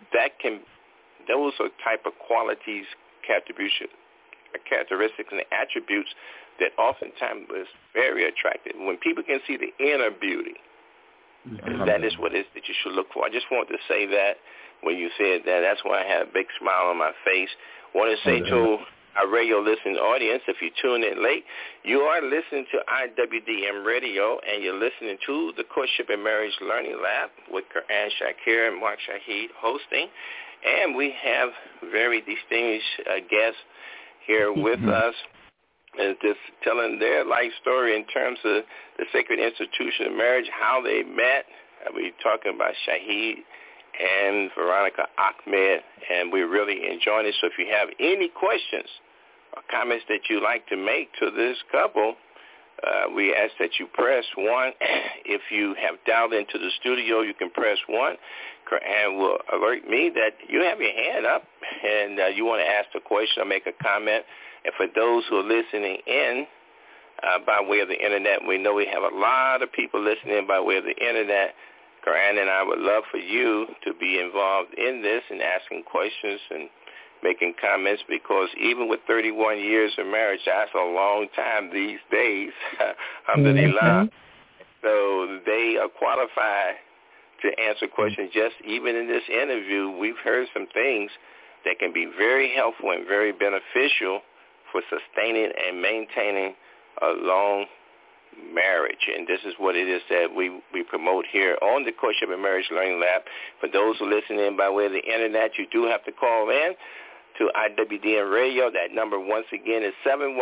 Those are type of qualities, characteristics and attributes that oftentimes is very attractive. When people can see the inner beauty, that is what it is that you should look for. I just wanted to say that when you said that. That's why I had a big smile on my face. I want to say to our radio listening audience, if you tune in late, you are listening to IWDM Radio, and you're listening to the Courtship and Marriage Learning Lab with Quran Shakir and Mark Shahid hosting. And we have very distinguished guests here with us, and just telling their life story in terms of the sacred institution of marriage, how they met. We're talking about Shahid and Veronica Ahmed, and we're really enjoying it. So if you have any questions or comments that you'd like to make to this couple, we ask that you press 1. If you have dialed into the studio, you can press 1. And will alert me that you have your hand up and you want to ask a question or make a comment. And for those who are listening in by way of the Internet, we know we have a lot of people listening by way of the Internet. Quran and I would love for you to be involved in this and asking questions and making comments, because even with 31 years of marriage, that's a long time these days. Alhamdulillah. So they are qualified to answer questions. Just even in this interview, we've heard some things that can be very helpful and very beneficial for sustaining and maintaining a long marriage. And this is what it is that we promote here on the Courtship and Marriage Learning Lab. For those who listen in by way of the Internet, you do have to call in to IWDM Radio. That number, once again, is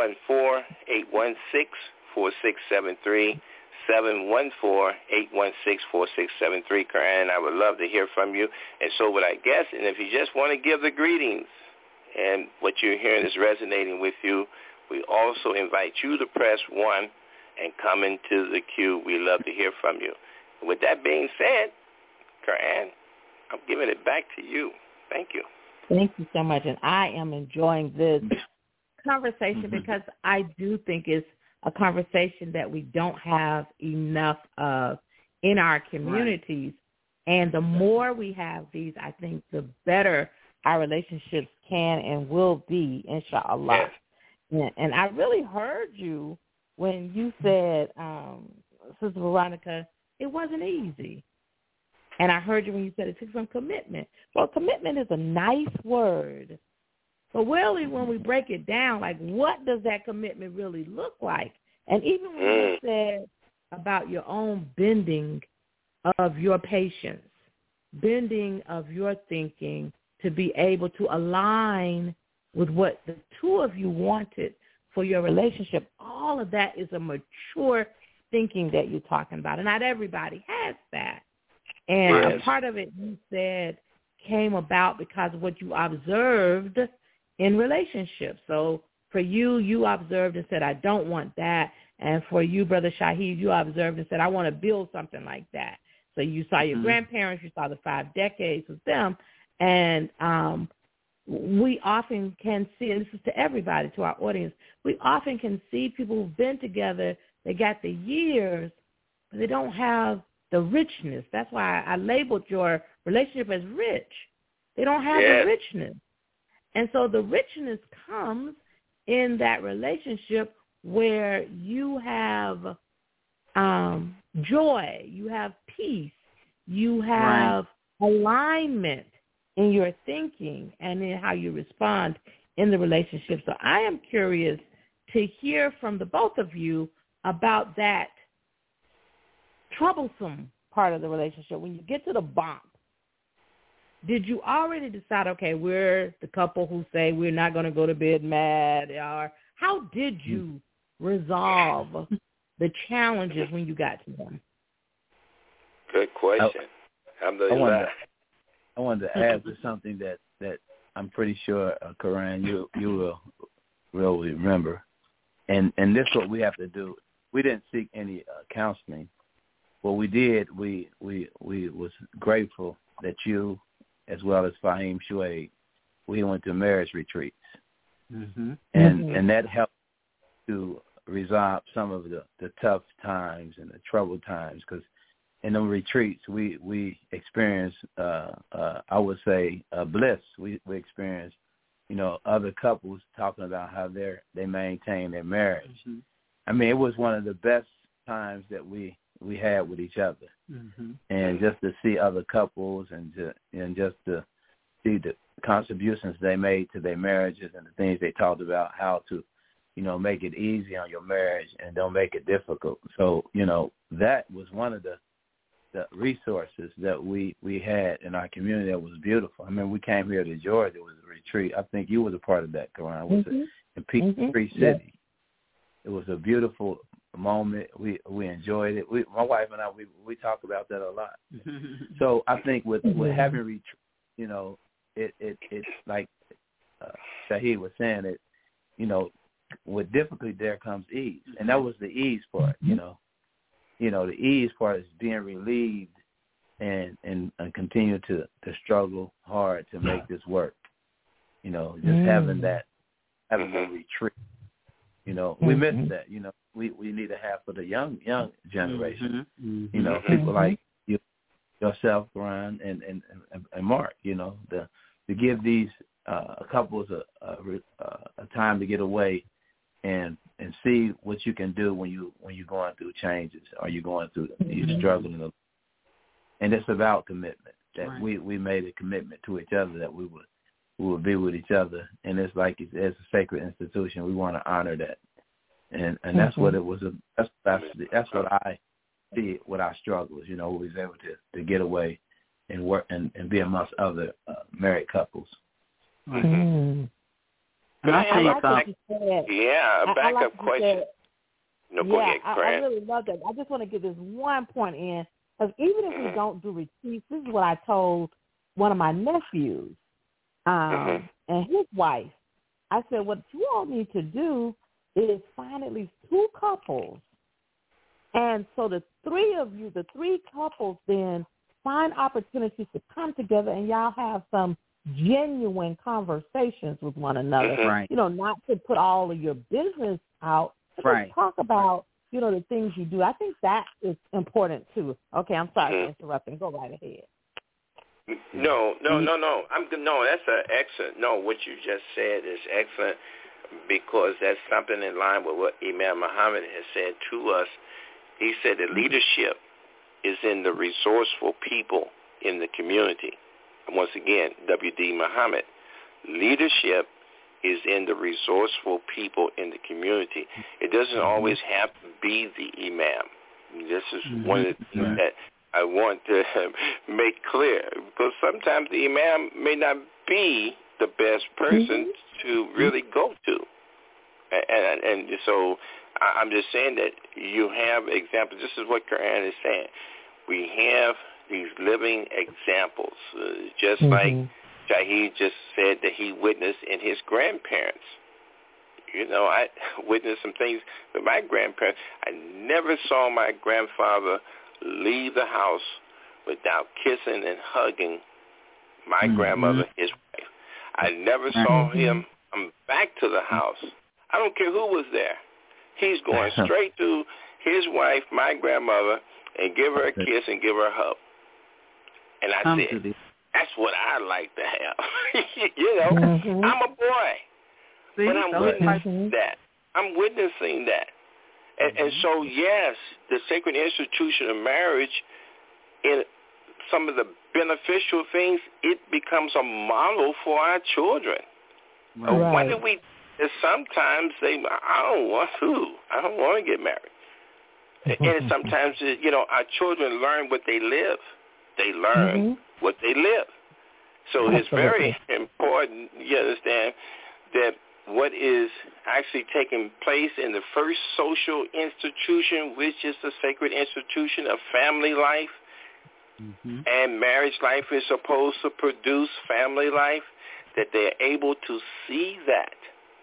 714-816-4673. 714-816-4673. Karen, I would love to hear from you, and so would I guess. And if you just want to give the greetings and what you're hearing is resonating with you, we also invite you to press 1 and come into the queue. We love to hear from you. With that being said, Karen, I'm giving it back to you. Thank you. Thank you so much. And I am enjoying this conversation because I do think it's a conversation that we don't have enough of in our communities. Right. And the more we have these, I think the better our relationships can and will be, inshallah. Yes. And I really heard you when you said, Sister Veronica, it wasn't easy. And I heard you when you said it took some commitment. Well, commitment is a nice word. But really, when we break it down, like, what does that commitment really look like? And even when you said about your own bending of your patience, bending of your thinking to be able to align with what the two of you wanted for your relationship, all of that is a mature thinking that you're talking about. And not everybody has that. And a part of it, you said, came about because of what you observed in relationships. So for you, you observed and said, I don't want that. And for you, Brother Shahid, you observed and said, I want to build something like that. So you saw your grandparents, you saw the 5 decades with them. And we often can see, and this is to everybody, to our audience, we often can see people who've been together, they got the years, they don't have the richness. That's why I labeled your relationship as rich. They don't have the richness. And so the richness comes in that relationship where you have joy, you have peace, you have alignment in your thinking and in how you respond in the relationship. So I am curious to hear from the both of you about that troublesome part of the relationship. When you get to the bump, did you already decide, okay, we're the couple who say we're not going to go to bed mad? Or how did you resolve the challenges when you got to them? Good question. I wanted to add to something that I'm pretty sure, Karan, you will remember. And this is what we have to do. We didn't seek any counseling. What we did, we was grateful that you, as well as Fahim Shuaib, we went to marriage retreats. Mm-hmm. And that helped to resolve some of the tough times and the troubled times, because in the retreats we experienced, I would say, bliss. We experienced, other couples talking about how they maintain their marriage. Mm-hmm. I mean, it was one of the best times that we had with each other. Mm-hmm. And just to see other couples and just to see the contributions they made to their marriages and the things they talked about, how to, make it easy on your marriage and don't make it difficult. So, that was one of the resources that we had in our community that was beautiful. I mean, we came here to Georgia. It was a retreat. I think you was a part of that, Karan. It was in Peachtree City. Yeah. It was a beautiful moment. We enjoyed it. My wife and I, we talk about that a lot. So I think with having retreat, it's like Shahid was saying, it, with difficulty there comes ease, and that was the ease part. The ease part is being relieved and continue to struggle hard to make this work. Just having that retreat. We miss that. We need to have for the young generation. Mm-hmm. People like yourself, Brian, and Mark. To give these couples a time to get away and see what you can do when you're going through changes or you're going through you're struggling. And it's about commitment. That we made a commitment to each other that we would be with each other, and it's like it's a sacred institution. We want to honor that. And that's what it was. That's what I see with our struggles. We was able to get away and work and be amongst other married couples. Mm-hmm. But I have a backup question. Go ahead, I really love that. I just want to get this one point in, because even if we don't do retreats, this is what I told one of my nephews and his wife. I said, what you all need to do is find at least 2 couples. And so the 3 couples then find opportunities to come together and y'all have some genuine conversations with one another. Right. Not to put all of your business out, but just talk about, the things you do. I think that is important too. Okay, I'm sorry for interrupting. Go right ahead. No. That's excellent. No, what you just said is excellent, because that's something in line with what Imam Muhammad has said to us. He said that leadership is in the resourceful people in the community. And once again, W.D. Muhammad, leadership is in the resourceful people in the community. It doesn't always have to be the imam. This is one of the things that I want to make clear, because sometimes the imam may not be the best person to really go to. And so I'm just saying that you have examples. This is what Quran is saying. We have these living examples, just like Shahid just said that he witnessed in his grandparents. I witnessed some things with my grandparents. I never saw my grandfather leave the house without kissing and hugging my grandmother, his wife. I never saw him come back to the house. I don't care who was there. He's going straight to his wife, my grandmother, and give her a kiss and give her a hug. And I said, that's what I like to have. You know, I'm a boy, but I'm witnessing that. I'm witnessing that. And so, yes, the sacred institution of marriage, in some of the beneficial things, it becomes a model for our children. Right. Why do we sometimes say, I don't want to get married. And sometimes, you know, our children learn what they live. They learn what they live. So it's very important, you understand, that what is actually taking place in the first social institution, which is the sacred institution of family life, and marriage life is supposed to produce family life, that they're able to see that,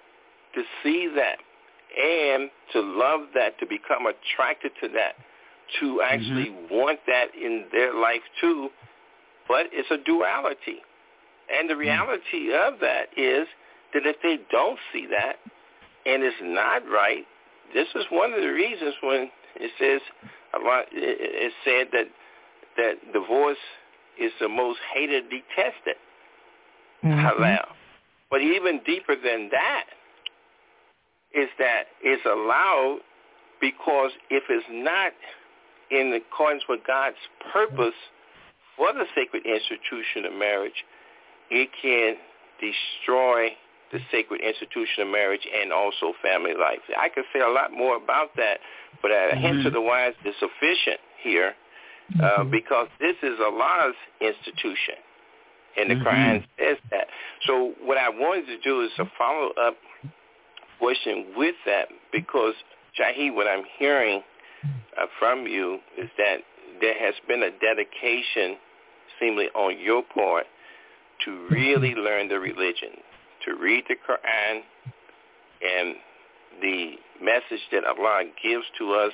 and to love that, to become attracted to that, to actually want that in their life too. But it's a duality. And the reality of that is that if they don't see that and it's not right, this is one of the reasons when it says it's said that divorce is the most hated, detested. Halal. But even deeper than that is that it's allowed because if it's not in accordance with God's purpose for the sacred institution of marriage, it can destroy the sacred institution of marriage and also family life. I could say a lot more about that, but a hint to the wise is sufficient here because this is Allah's institution, and the Quran says that. So what I wanted to do is a follow-up question with that because, Shahid, what I'm hearing from you is that there has been a dedication, seemingly on your part, to really learn the religion, to read the Quran and the message that Allah gives to us.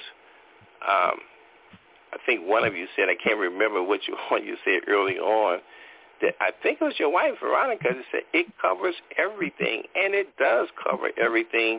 I think one of you said, I can't remember which one you said early on, that I think it was your wife, Veronica, that said it covers everything, and it does cover everything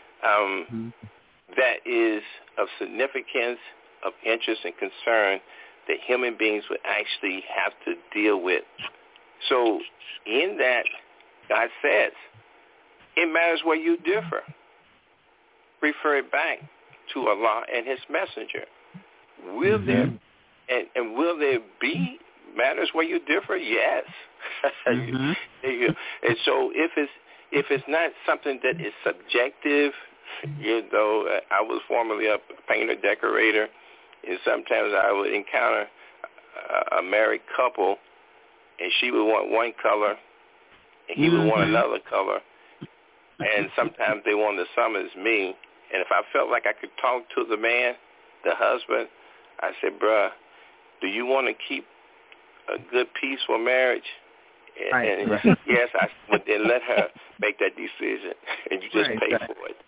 that is of significance, of interest and concern that human beings would actually have to deal with. So in that, God says, it matters where you differ. Refer it back to Allah and His Messenger. Will there and will there be matters where you differ? Yes. And so if it's not something that is subjective, you know, I was formerly a painter decorator, and sometimes I would encounter a married couple, and she would want one color, and he would want another color, and sometimes they wanted to summons me, and if I felt like I could talk to the man, the husband, I said, bruh, do you want to keep a good, peaceful marriage? And he said, yes. I would then let her make that decision, and you just pay for it.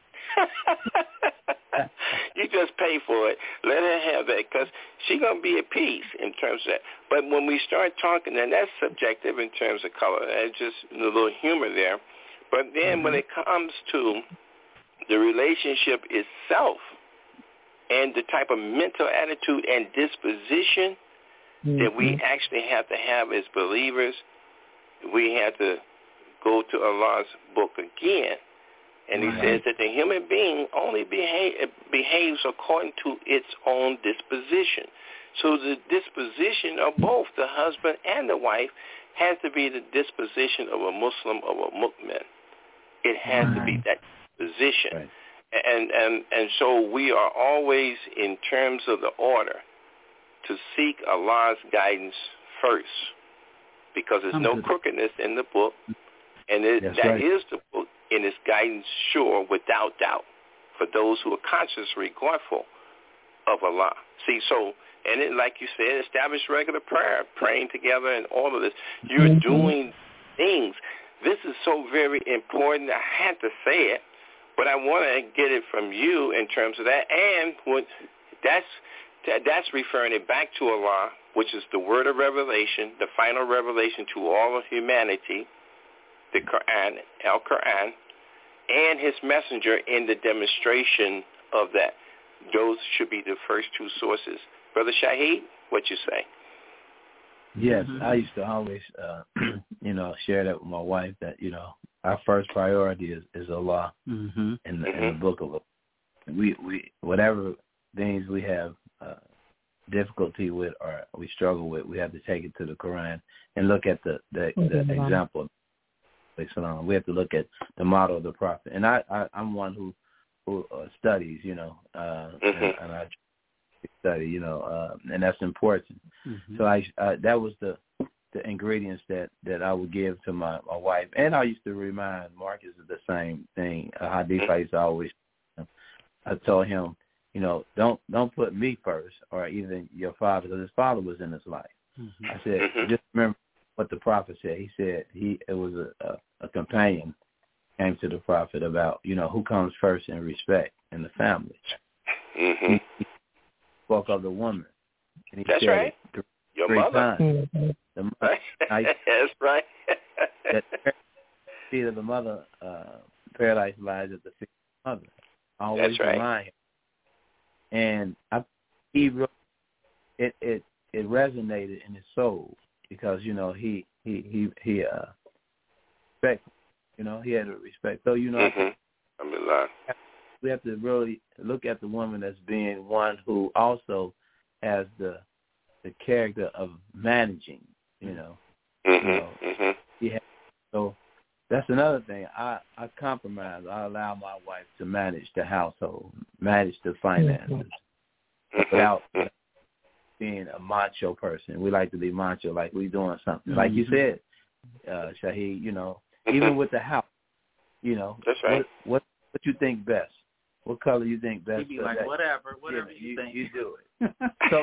You just pay for it. Let her have that because she's going to be at peace in terms of that. But when we start talking, and that's subjective in terms of color, that's just a little humor there. But then when it comes to the relationship itself and the type of mental attitude and disposition that we actually have to have as believers, we have to go to Allah's book again. And he says that the human being only behaves according to its own disposition. So the disposition of both the husband and the wife has to be the disposition of a Muslim, of a mu'min. It has to be that position. And so we are always, in terms of the order, to seek Allah's guidance first, because there's no crookedness in the book, and is the book in its guidance sure without doubt for those who are consciously regardful of Allah. See, so, and it, like you said, establish regular prayer, praying together and all of this. You're doing things. This is so very important. I had to say it, but I want to get it from you in terms of that. And that's referring it back to Allah, which is the word of revelation, the final revelation to all of humanity, the Quran, Al-Quran, and his messenger in the demonstration of that. those should be the first two sources. Brother Shaheed, what you say? Yes, I used to always, share that with my wife that, our first priority is Allah in the book of Allah. We whatever things we have difficulty with or we struggle with, we have to take it to the Quran and look at the example. We have to look at the model of the Prophet. And I'm one who studies, and I study, and that's important. So that was the ingredients that I would give to my wife. And I used to remind Marcus of the same thing. Hadith I used to always, I told him, don't put me first or even your father, because his father was in his life. I said, just remember what the Prophet said. He said it was a companion came to the Prophet about, who comes first in respect in the family. He spoke of the woman. And he That's said right. Your mother. The mother. That's right. That feet of the mother, paradise lies at the feet of the mother. I always remind him. And it resonated in his soul because he respect. He had a respect. So we have to really look at the woman as being one who also has the character of managing. So that's another thing. I compromise. I allow my wife to manage the household, manage the finances, without being a macho person. We like to be macho, like we doing something. Like you said, Shaheed, even with the house, that's right. What you think best? What color you think best? You'd be like, whatever you think. You do it. So,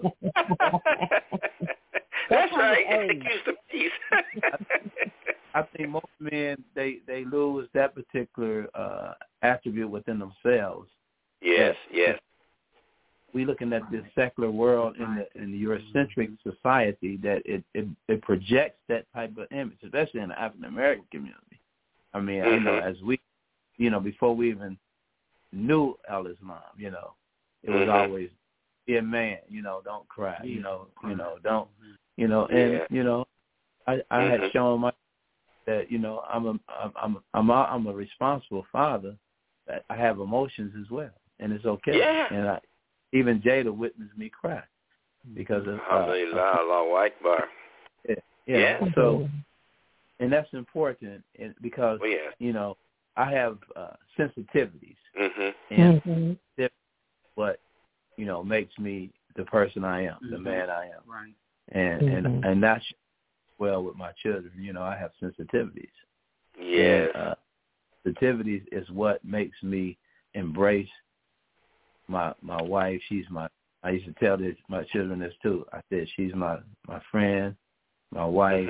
That's right. Excuse the peace. I think most men, they lose that particular attribute within themselves. Yes. We looking at this secular world in the Eurocentric society that it projects that type of image, especially in the African American community. I mean, as we, before we even knew Al-Islam, it was always be a man, don't cry, don't, I had shown my that I'm a responsible father. That I have emotions as well, and it's okay. Yeah. And even Jada witnessed me cry because of Allahu Akbar. Yeah. So, and that's important because I have sensitivities, and that's what makes me the person I am, the man I am, right? And that's well with my children. I have sensitivities. Yes. And, sensitivities is what makes me embrace my wife. I used to tell my children this too. I said she's my friend, my wife,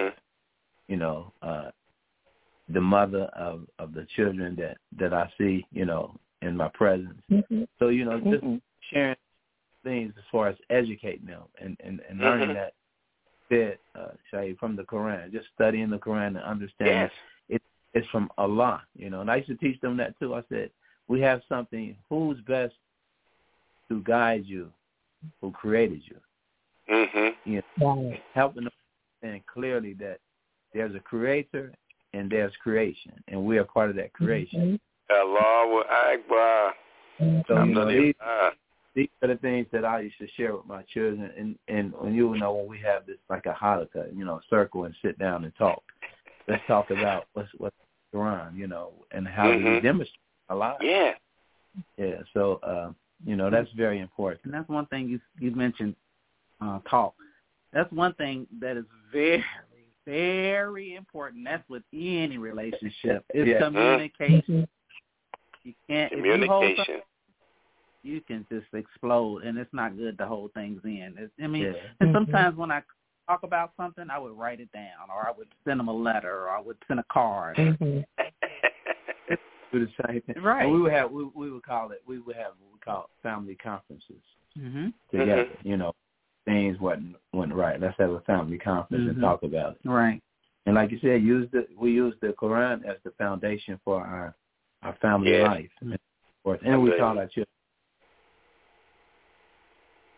the mother of the children that I see, in my presence. So, just sharing things as far as educating them and learning that say from the Quran, just studying the Quran and understanding it's from Allah, and I used to teach them that too. I said, we have something, who's best to guide you, who created you. Helping them understand clearly that there's a creator and there's creation, and we are part of that creation. Allahu Akbar. So, these are the things that I used to share with my children, and when when we have this like a halakha, circle and sit down and talk. Let's talk about what's Quran, and how we demonstrate a lot. Yeah. Yeah. So, that's very important. And that's one thing you mentioned, talk. That's one thing that is very, very important. That's with any relationship. It's communication. You can't communication. You can just explode, and it's not good to hold things in. And sometimes when I talk about something, I would write it down, or I would send them a letter, or I would send a card. Do the same thing, right? And we would call what we call family conferences together. Things wasn't right. Let's have a family conference and talk about it. Right. And like you said, we use the Quran as the foundation for our family life, and we taught our children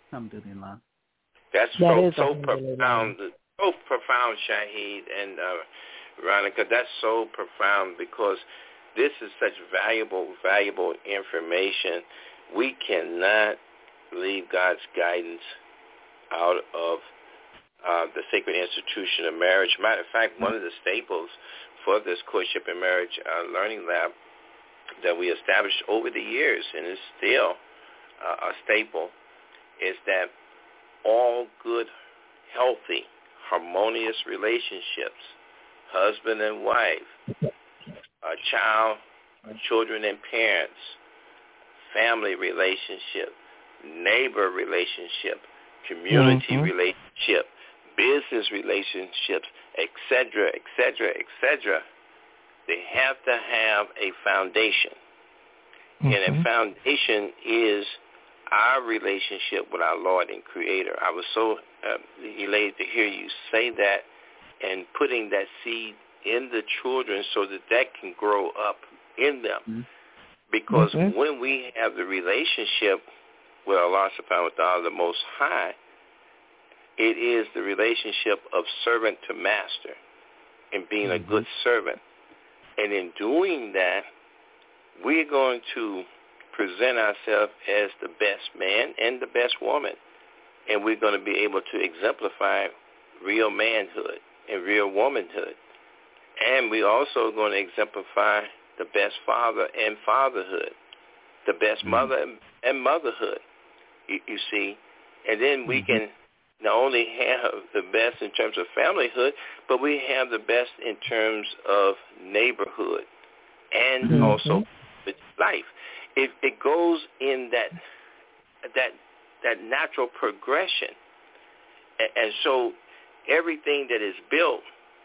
Alhamdulillah. That's That so is profound, Shaheed and Veronica. That's so profound because this is such valuable information. We cannot leave God's guidance out of the sacred institution of marriage. Matter of fact, one of the staples for this courtship and marriage learning lab that we established over the years, and is still a staple, is that all good, healthy, harmonious relationships, husband and wife, children and parents, family relationship, neighbor relationship, community relationship, business relationships, etc., etc., etc., they have to have a foundation. And a foundation is our relationship with our Lord and Creator. I was so elated to hear you say that and putting that seed in the children so that can grow up in them. Because when we have the relationship with Allah subhanahu wa ta'ala, the Most High, it is the relationship of servant to master and being a good servant. And in doing that, we're going to present ourselves as the best man and the best woman. And we're going to be able to exemplify real manhood and real womanhood. And we're also going to exemplify the best father and fatherhood, the best mother and motherhood, you see. And then we can not only have the best in terms of familyhood, but we have the best in terms of neighborhood and also life. It goes in that natural progression. And so everything that is built,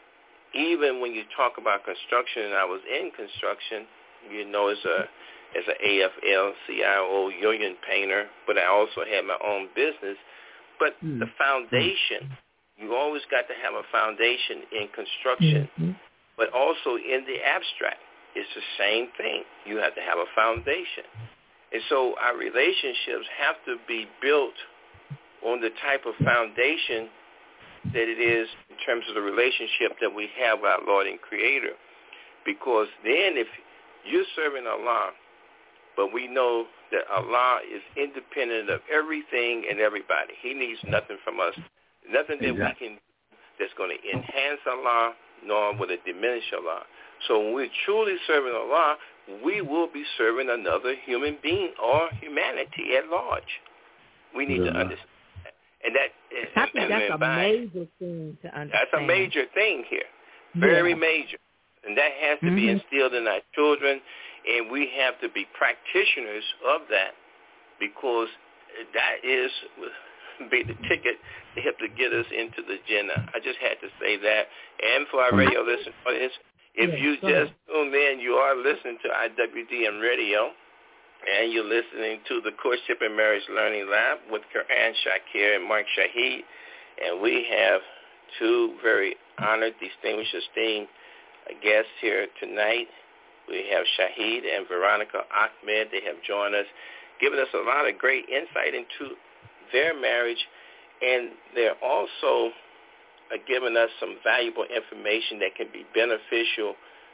even when you talk about construction, and I was in construction, you know, as an AFL-CIO union painter, but I also had my own business. But the foundation, you always got to have a foundation in construction, but also in the abstract. It's the same thing. You have to have a foundation. And so our relationships have to be built on the type of foundation that it is in terms of the relationship that we have with our Lord and Creator. Because then if you're serving Allah, but we know that Allah is independent of everything and everybody. He needs nothing from us, nothing that we can that's going to enhance Allah, nor will it diminish Allah. So when we're truly serving Allah, we will be serving another human being or humanity at large. We need to understand that. And I think that's a major thing to understand. That's a major thing here, very major. And that has to be instilled in our children, and we have to be practitioners of that, because that is be the ticket to help to get us into the Jannah. I just had to say that. And for our radio listeners, if you just tuned in, you are listening to IWDM Radio, and you're listening to the Courtship and Marriage Learning Lab with Quran Shakir and Mark Shaheed. And we have two very honored, distinguished, esteemed guests here tonight. We have Shaheed and Veronica Ahmed. They have joined us, giving us a lot of great insight into their marriage, and they're also giving us some valuable information that can be beneficial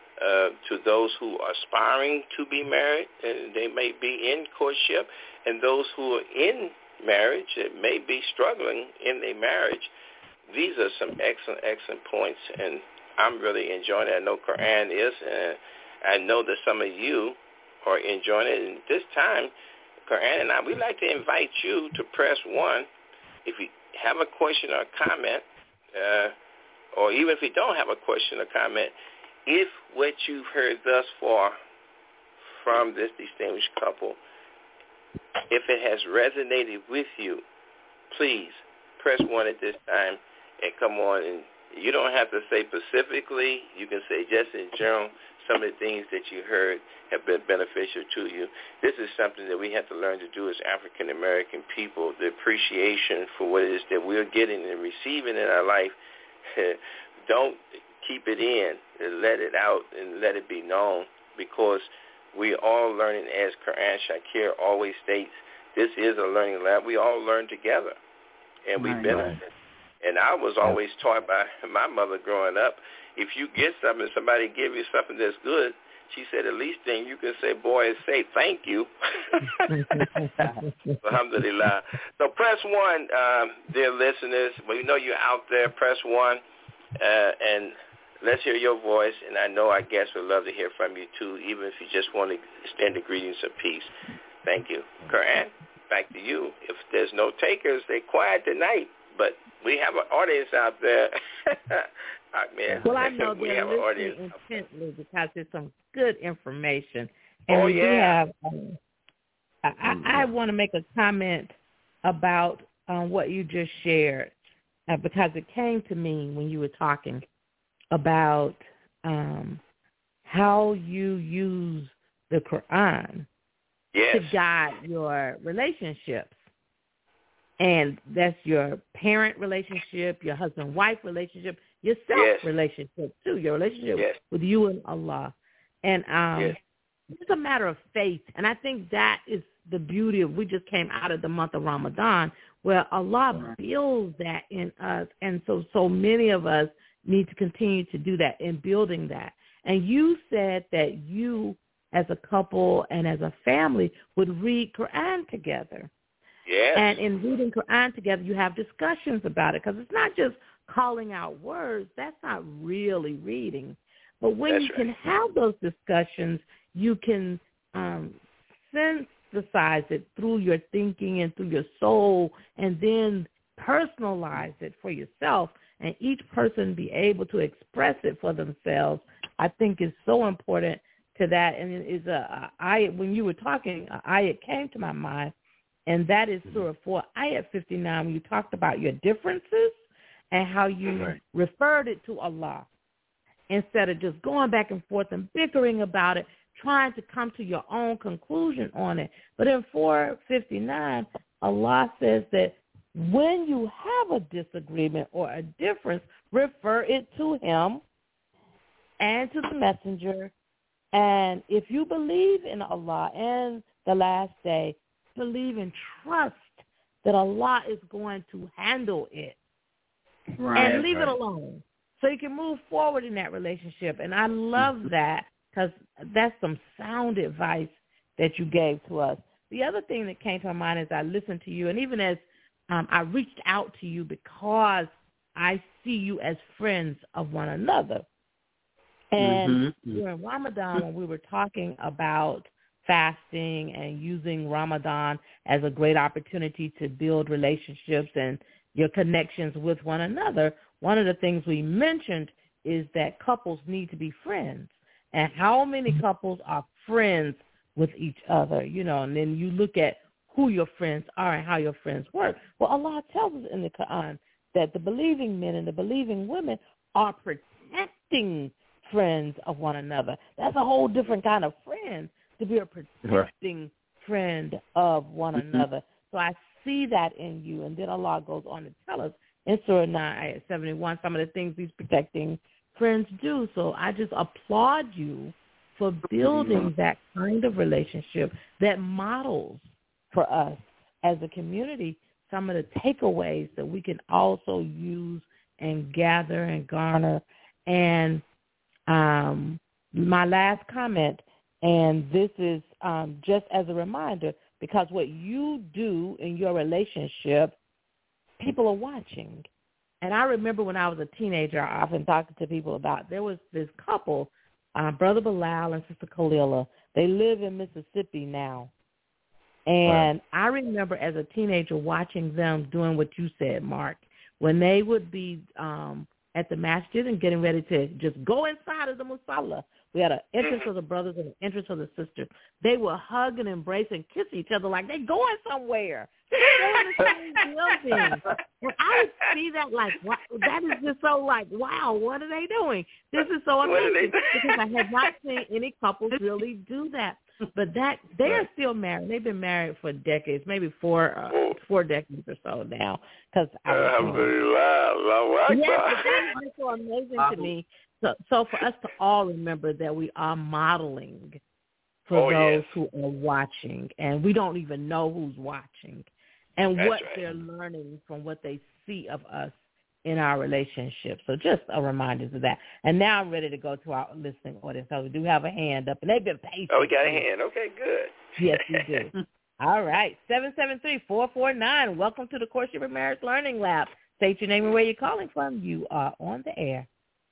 to those who are aspiring to be married, and they may be in courtship, and those who are in marriage that may be struggling in their marriage. These are some excellent, excellent points, and I'm really enjoying it. I know Quran is, and I know that some of you are enjoying it. And this time, Quran and I, we'd like to invite you to press 1 if you have a question or a comment, or even if you don't have a question or comment. If what you've heard thus far from this distinguished couple, if it has resonated with you, please press 1 at this time and come on. And you don't have to say specifically. You can say just in general, some of the things that you heard have been beneficial to you. This is something that we have to learn to do as African-American people, the appreciation for what it is that we're getting and receiving in our life. Don't keep it in, let it out, and let it be known, because we are all learning, as Quran Shakir always states, this is a learning lab. We all learn together, and we benefit. And I was always taught by my mother growing up, if you get something, somebody give you something that's good, she said the least thing you can say, boy, is say thank you. Alhamdulillah. So press 1, dear listeners. We know you're out there. Press 1, and let's hear your voice. And I know our guests would love to hear from you, too, even if you just want to extend the greetings of peace. Thank you. Quran, back to you. If there's no takers, they're quiet tonight. But we have an audience out there. Well, I know they're listening intently because there's some good information. And we do have, I want to make a comment about what you just shared because it came to me when you were talking about how you use the Quran to guide your relationships. And that's your parent relationship, your husband-wife relationship, your self-relationship, too, your relationship with you and Allah. And it's a matter of faith. And I think that is the beauty of, we just came out of the month of Ramadan, where Allah builds that in us. And so many of us need to continue to do that in building that. And you said that you, as a couple and as a family, would read Quran together. Yes. And in reading Quran together, you have discussions about it because it's not just calling out words. That's not really reading. But when you can have those discussions, you can synthesize it through your thinking and through your soul and then personalize it for yourself and each person be able to express it for themselves, I think is so important to that. And it is when you were talking, it came to my mind. And that is Surah 4, Ayat 59, when you talked about your differences and how you referred it to Allah instead of just going back and forth and bickering about it, trying to come to your own conclusion on it. But in 4:59, Allah says that when you have a disagreement or a difference, refer it to Him and to the Messenger. And if you believe in Allah and the last day, believe and trust that Allah is going to handle it and leave it alone so you can move forward in that relationship. And I love that because that's some sound advice that you gave to us. The other thing that came to my mind as I listened to you, and even as I reached out to you because I see you as friends of one another. And during Ramadan, when we were talking about fasting and using Ramadan as a great opportunity to build relationships and your connections with one another, one of the things we mentioned is that couples need to be friends. And how many couples are friends with each other, and then you look at who your friends are and how your friends work. Well, Allah tells us in the Quran that the believing men and the believing women are protecting friends of one another. That's a whole different kind of friend, to be a protecting friend of one another. So I see that in you. And then Allah goes on to tell us in Surah 9, Ayat 71, some of the things these protecting friends do. So I just applaud you for building that kind of relationship that models for us as a community some of the takeaways that we can also use and gather and garner. And my last comment, and this is just as a reminder, because what you do in your relationship, people are watching. And I remember when I was a teenager, I often talked to people about, there was this couple, Brother Bilal and Sister Khalila. They live in Mississippi now. And I remember as a teenager watching them doing what you said, Mark, when they would be at the masjid and getting ready to just go inside of the musalla. We had an entrance of the brothers and an entrance of the sisters. They would hug and embrace and kiss each other like they're going somewhere. They're in the same building. And I would see that like, wow, that is just so like, wow, what are they doing? This is so amazing because I have not seen any couples really do that. But that they are still married. They've been married for decades, maybe four decades or so now. Because yes, but that is so amazing to me. So for us to all remember that we are modeling for those who are watching, and we don't even know who's watching and what they're learning from what they see of us in our relationship. So just a reminder to that. And now I'm ready to go to our listening audience. So we do have a hand up, and they've been patient. Oh, we got a hand. Okay, good. Yes, we do. All right, 773-449. Welcome to the Courtship and Marriage Learning Lab. State your name and where you're calling from. You are on the air.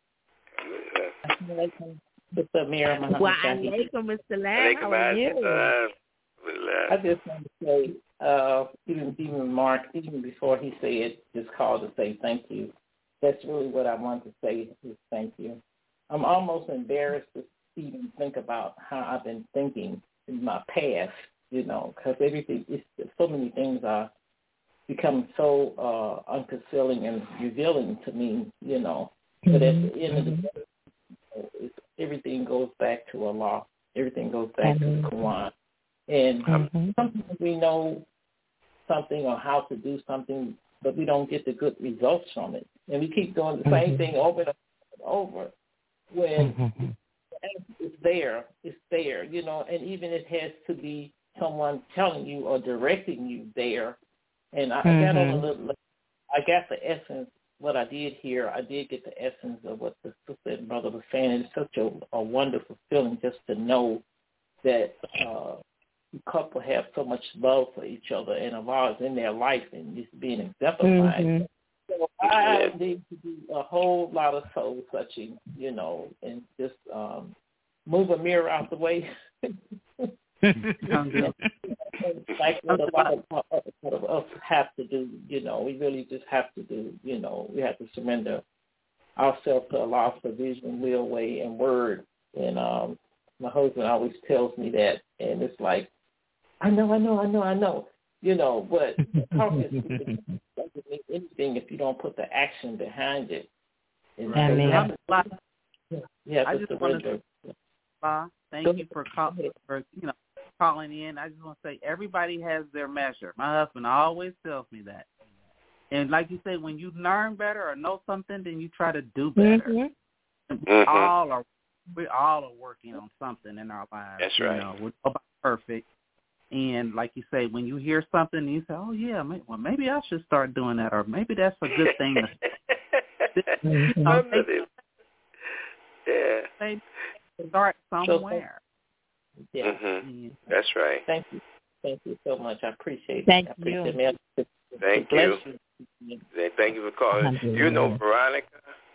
What's up, Mira? Wa alaikum assalam. How are you? I just want to say, even Mark, even before he said, just called to say thank you. That's really what I want to say is thank you. I'm almost embarrassed to even think about how I've been thinking in my past, because so many things are becoming so unconcealing and revealing to me, But at the end of the day, everything goes back to Allah. Everything goes back to the Quran. And sometimes we know something or how to do something, but we don't get the good results from it. And we keep doing the same thing over and over when it's there, and even it has to be someone telling you or directing you there. And I got on a little, I got the essence. What I did here, I did get the essence of what the sister and brother was saying. It's such a wonderful feeling just to know that the couple have so much love for each other and Allah is in their life and it's being exemplified. So I need to do a whole lot of soul touching, and just move a mirror out the way. Like what a lot of us have to do, we really just have to do, we have to surrender ourselves to Allah's provision, will, way, and word. And my husband always tells me that, and it's like, I know, but talking doesn't mean anything if you don't put the action behind it. I just want to say, thank you for calling in. I just want to say everybody has their measure. My husband always tells me that. And like you say, when you learn better or know something, then you try to do better. We all are working on something in our lives. That's right. We're nobody perfect. And like you say, when you hear something and you say, oh, yeah, maybe I should start doing that, or maybe that's a good thing to start somewhere. Yeah. That's right. Thank you so much. I appreciate it. Thank you. Thank you. Thank you for calling. Veronica,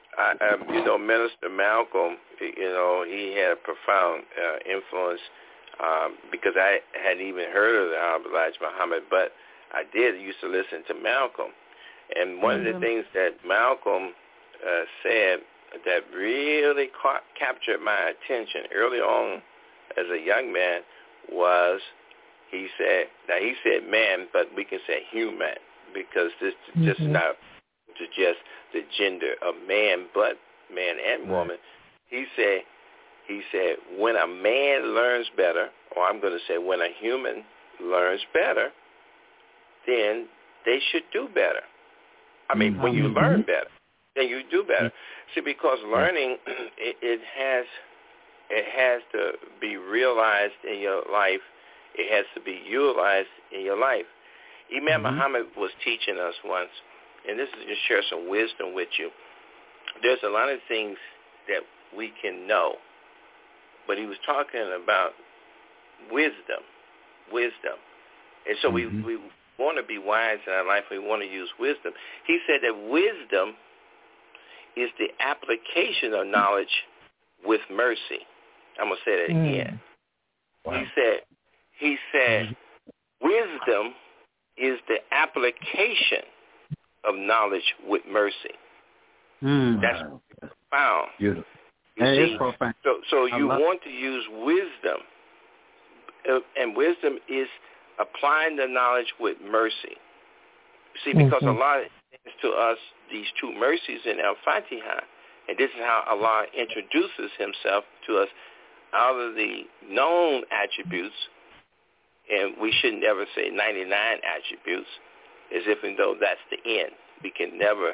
Minister Malcolm, he had a profound influence because I hadn't even heard of the Honorable Elijah Muhammad, but I used to listen to Malcolm. And one of the things that Malcolm said that really captured my attention early on as a young man was he said man, but we can say human, because this just not suggest the gender of man, but man and woman. He said when a man learns better, or I'm going to say when a human learns better, then they should do better. I mean, when you learn better, then you do better. See, because learning, it has to be realized in your life. It has to be utilized in your life. Imam Muhammad was teaching us once, and this is to share some wisdom with you. There's a lot of things that we can know, but he was talking about wisdom. And so we want to be wise in our life. We want to use wisdom. He said that wisdom is the application of knowledge with mercy. I'm going to say that again. Wow. He said wisdom is the application of knowledge with mercy. That's profound. Beautiful. So you want to use wisdom, and wisdom is applying the knowledge with mercy. See, because Allah extends to us these two mercies in Al-Fatiha, and this is how Allah introduces himself to us out of the known attributes, and we should never say 99 attributes, as if and though that's the end. We can never,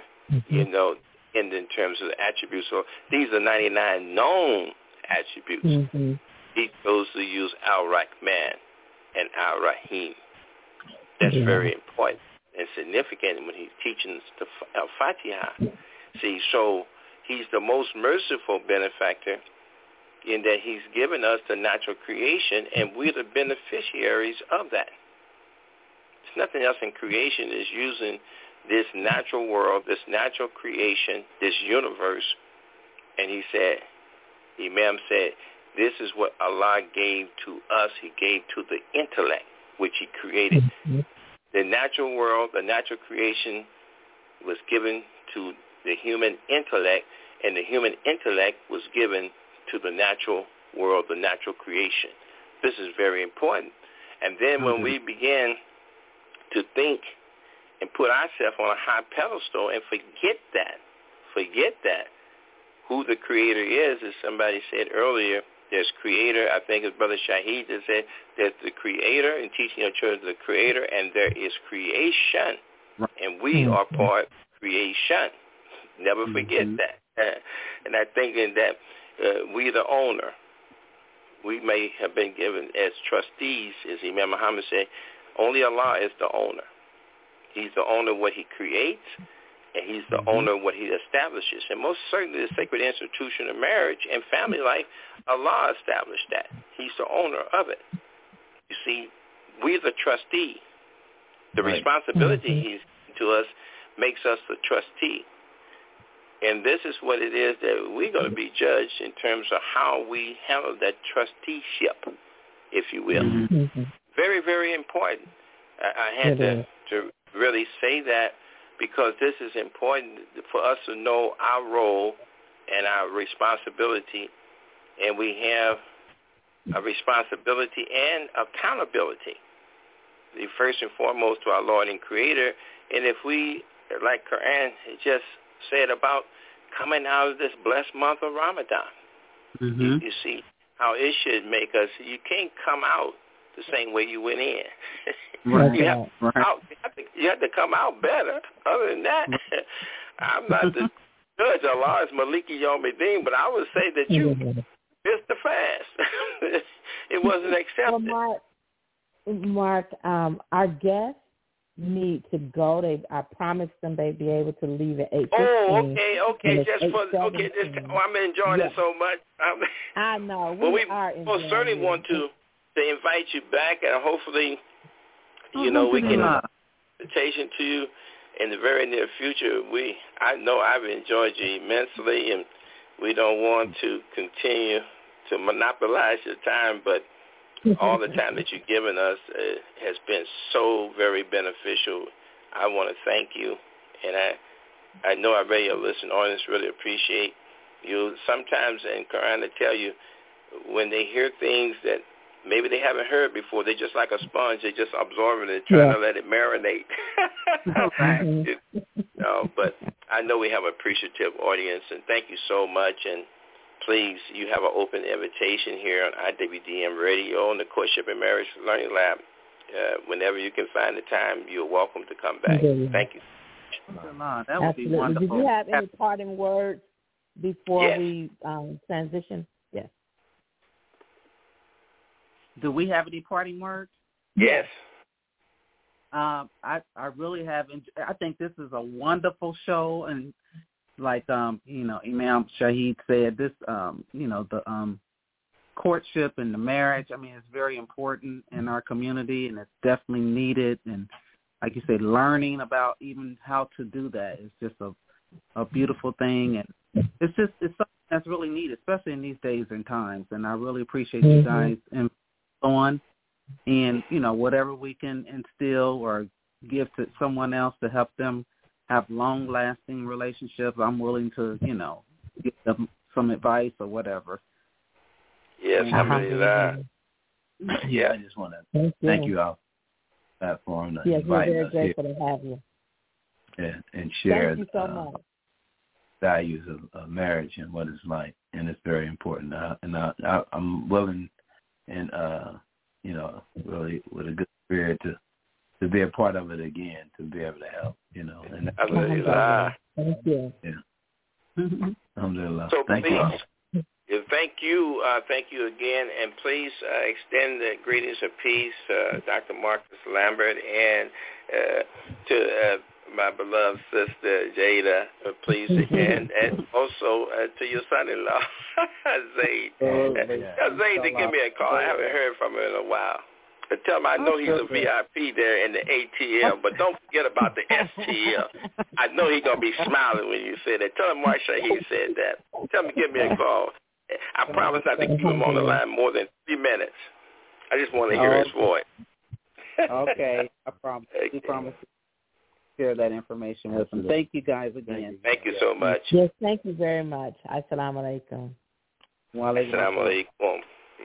end in terms of the attributes. So these are 99 known attributes. he chose to use Al-Rahman and Al-Rahim. That's very important and significant when he's teaching the Al-Fatiha. See, so he's the most merciful benefactor in that he's given us the natural creation, and we're the beneficiaries of that. There's nothing else in creation is using this natural world, this natural creation, this universe. And he said, Imam said, this is what Allah gave to us. He gave to the intellect, which he created. The natural world, the natural creation was given to the human intellect, and the human intellect was given to the natural world, the natural creation. This is very important. And then when we begin to think and put ourselves on a high pedestal and forget that who the creator is, as somebody said earlier, there's creator. I think it's Brother Shaheed that said there's the creator, and teaching your children the creator, and there is creation. And we are part of creation. Never forget that. And I think in that we the owner. We may have been given as trustees, as Imam Muhammad said, only Allah is the owner. He's the owner of what he creates, and he's the owner of what he establishes. And most certainly the sacred institution of marriage and family life, Allah established that. He's the owner of it. You see, we're the trustee. The responsibility he's given to us makes us the trustee. And this is what it is that we're going to be judged in terms of how we handle that trusteeship, if you will. Very, very important. I had to really say that because this is important for us to know our role and our responsibility. And we have a responsibility and accountability. The first and foremost to our Lord and Creator. And if we, like Quran just said about coming out of this blessed month of Ramadan, you see how it should make us. You can't come out the same way you went in. You have to come out better. Other than that, I'm not the judge. Allah is Maliki Yawmiddin, but I would say that you missed the fast. It wasn't accepted. Well, Mark, our guests need to go. I promised them they'd be able to leave at 8:15. Oh, okay. I'm enjoying it so much. I know. We most certainly want to invite you back, and hopefully, we can invitation to you in the very near future. I know I've enjoyed you immensely, and we don't want to continue to monopolize your time, but all the time that you've given us has been so very beneficial. I want to thank you, and I know our radio listening audience really appreciate you. Sometimes in Quran they tell you when they hear things that maybe they haven't heard before, they just like a sponge. They just absorb it and trying to let it marinate. But I know we have an appreciative audience, and thank you so much. And please, you have an open invitation here on IWDM Radio and the Courtship and Marriage Learning Lab. Whenever you can find the time, you're welcome to come back. Thank you. That would be wonderful. Did you have any parting words before we transition? Yes. Do we have any parting words? Yes. I really have. I think this is a wonderful show, and like Imam Shaheed said, this the courtship and the marriage. I mean, it's very important in our community, and it's definitely needed. And like you said, learning about even how to do that is just a beautiful thing, and it's something that's really needed, especially in these days and times. And I really appreciate you guys on, and whatever we can instill or give to someone else to help them have long-lasting relationships, I'm willing to give them some advice or whatever. Yes, alhamdulillah. Yeah, I just want to thank you all for the platform. Yes, we're very grateful to have you. And share thank you so much. Values of marriage and what it's like, and it's very important. And I'm willing and really with a good spirit to be a part of it again, to be able to help, And alhamdulillah. Thank you. Yeah. Alhamdulillah. So thank please, you. thank you again, and please extend the greetings of peace, Dr. Marcus Lambert, and to my beloved sister Jada, please, and also to your son-in-law, Zayd. Zayd, to give me a call. I haven't heard from him in a while. But tell him I know he's a VIP there in the ATL, but don't forget about the STL. I know he's going to be smiling when you say that. Tell him Marsha he said that. Tell him to give me a call. I promise not to keep him on the line more than 3 minutes. I just want to hear his voice. Okay, I promise. We promise to share that information with him. Thank you guys again. Thank you so much. Yes, thank you very much. Assalamu alaikum. Assalamu alaikum.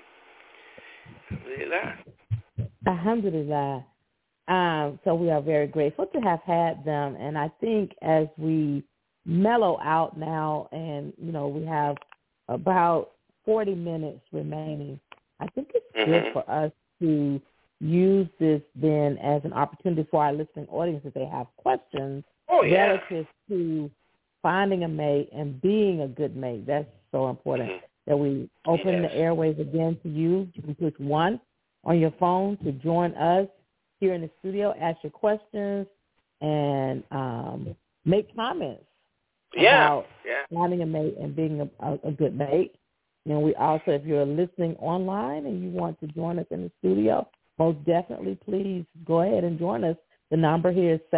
Alhamdulillah. So we are very grateful to have had them, and I think as we mellow out now, and we have about 40 minutes remaining, I think it's good for us to use this then as an opportunity for our listening audience if they have questions relative to finding a mate and being a good mate. That's so important that we open the airways again to you. You can push 1 on your phone to join us here in the studio, ask your questions, and make comments about finding a mate and being a good mate. And we also, if you're listening online and you want to join us in the studio, most definitely please go ahead and join us. The number here is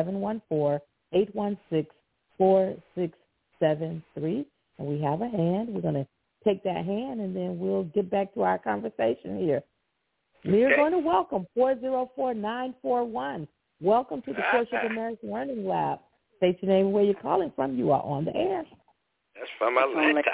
714-816-4673. And we have a hand. We're going to take that hand, and then we'll get back to our conversation here. We're going to welcome 404-941. Welcome to the Courtship American Learning Lab. State your name and where you're calling from. You are on the air. That's from Atlanta.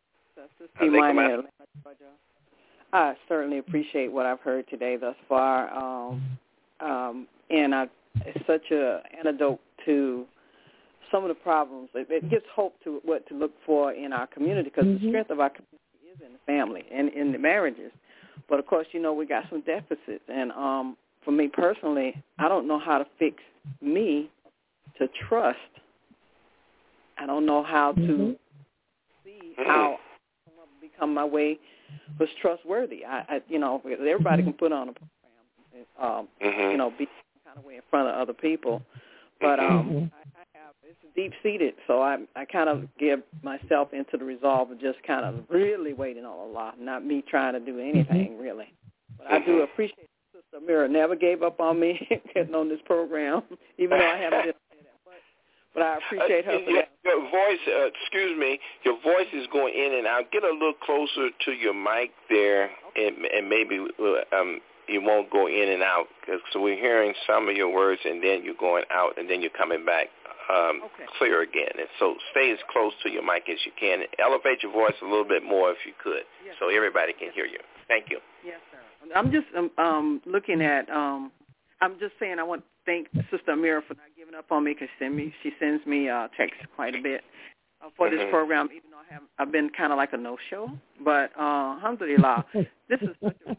I certainly appreciate what I've heard today thus far, and it's such an antidote to some of the problems. It gives hope to what to look for in our community, because the strength of our community is in the family and in the marriages. But, of course, we got some deficits. And for me personally, I don't know how to fix me to trust. I don't know how to see how I become my way was trustworthy. Everybody can put on a program, be some kind of way in front of other people. But I have, it's deep-seated, so I kind of give myself into the resolve of just kind of really waiting on Allah, not me trying to do anything, really. But I do appreciate Sister Amira never gave up on me getting on this program, even though I haven't been on that much. But I appreciate her for that. Your voice, your voice is going in and out. Get a little closer to your mic there, and maybe you won't go in and out, so we're hearing some of your words, and then you're going out, and then you're coming back clear again. And so stay as close to your mic as you can. Elevate your voice a little bit more if you could, so everybody can hear you. Thank you. Yes, sir. I'm just looking at, I'm just saying I want to thank Sister Amira for not giving up on me, because she sends me texts quite a bit for this program, even though I've been kind of like a no-show. But alhamdulillah, this is such a...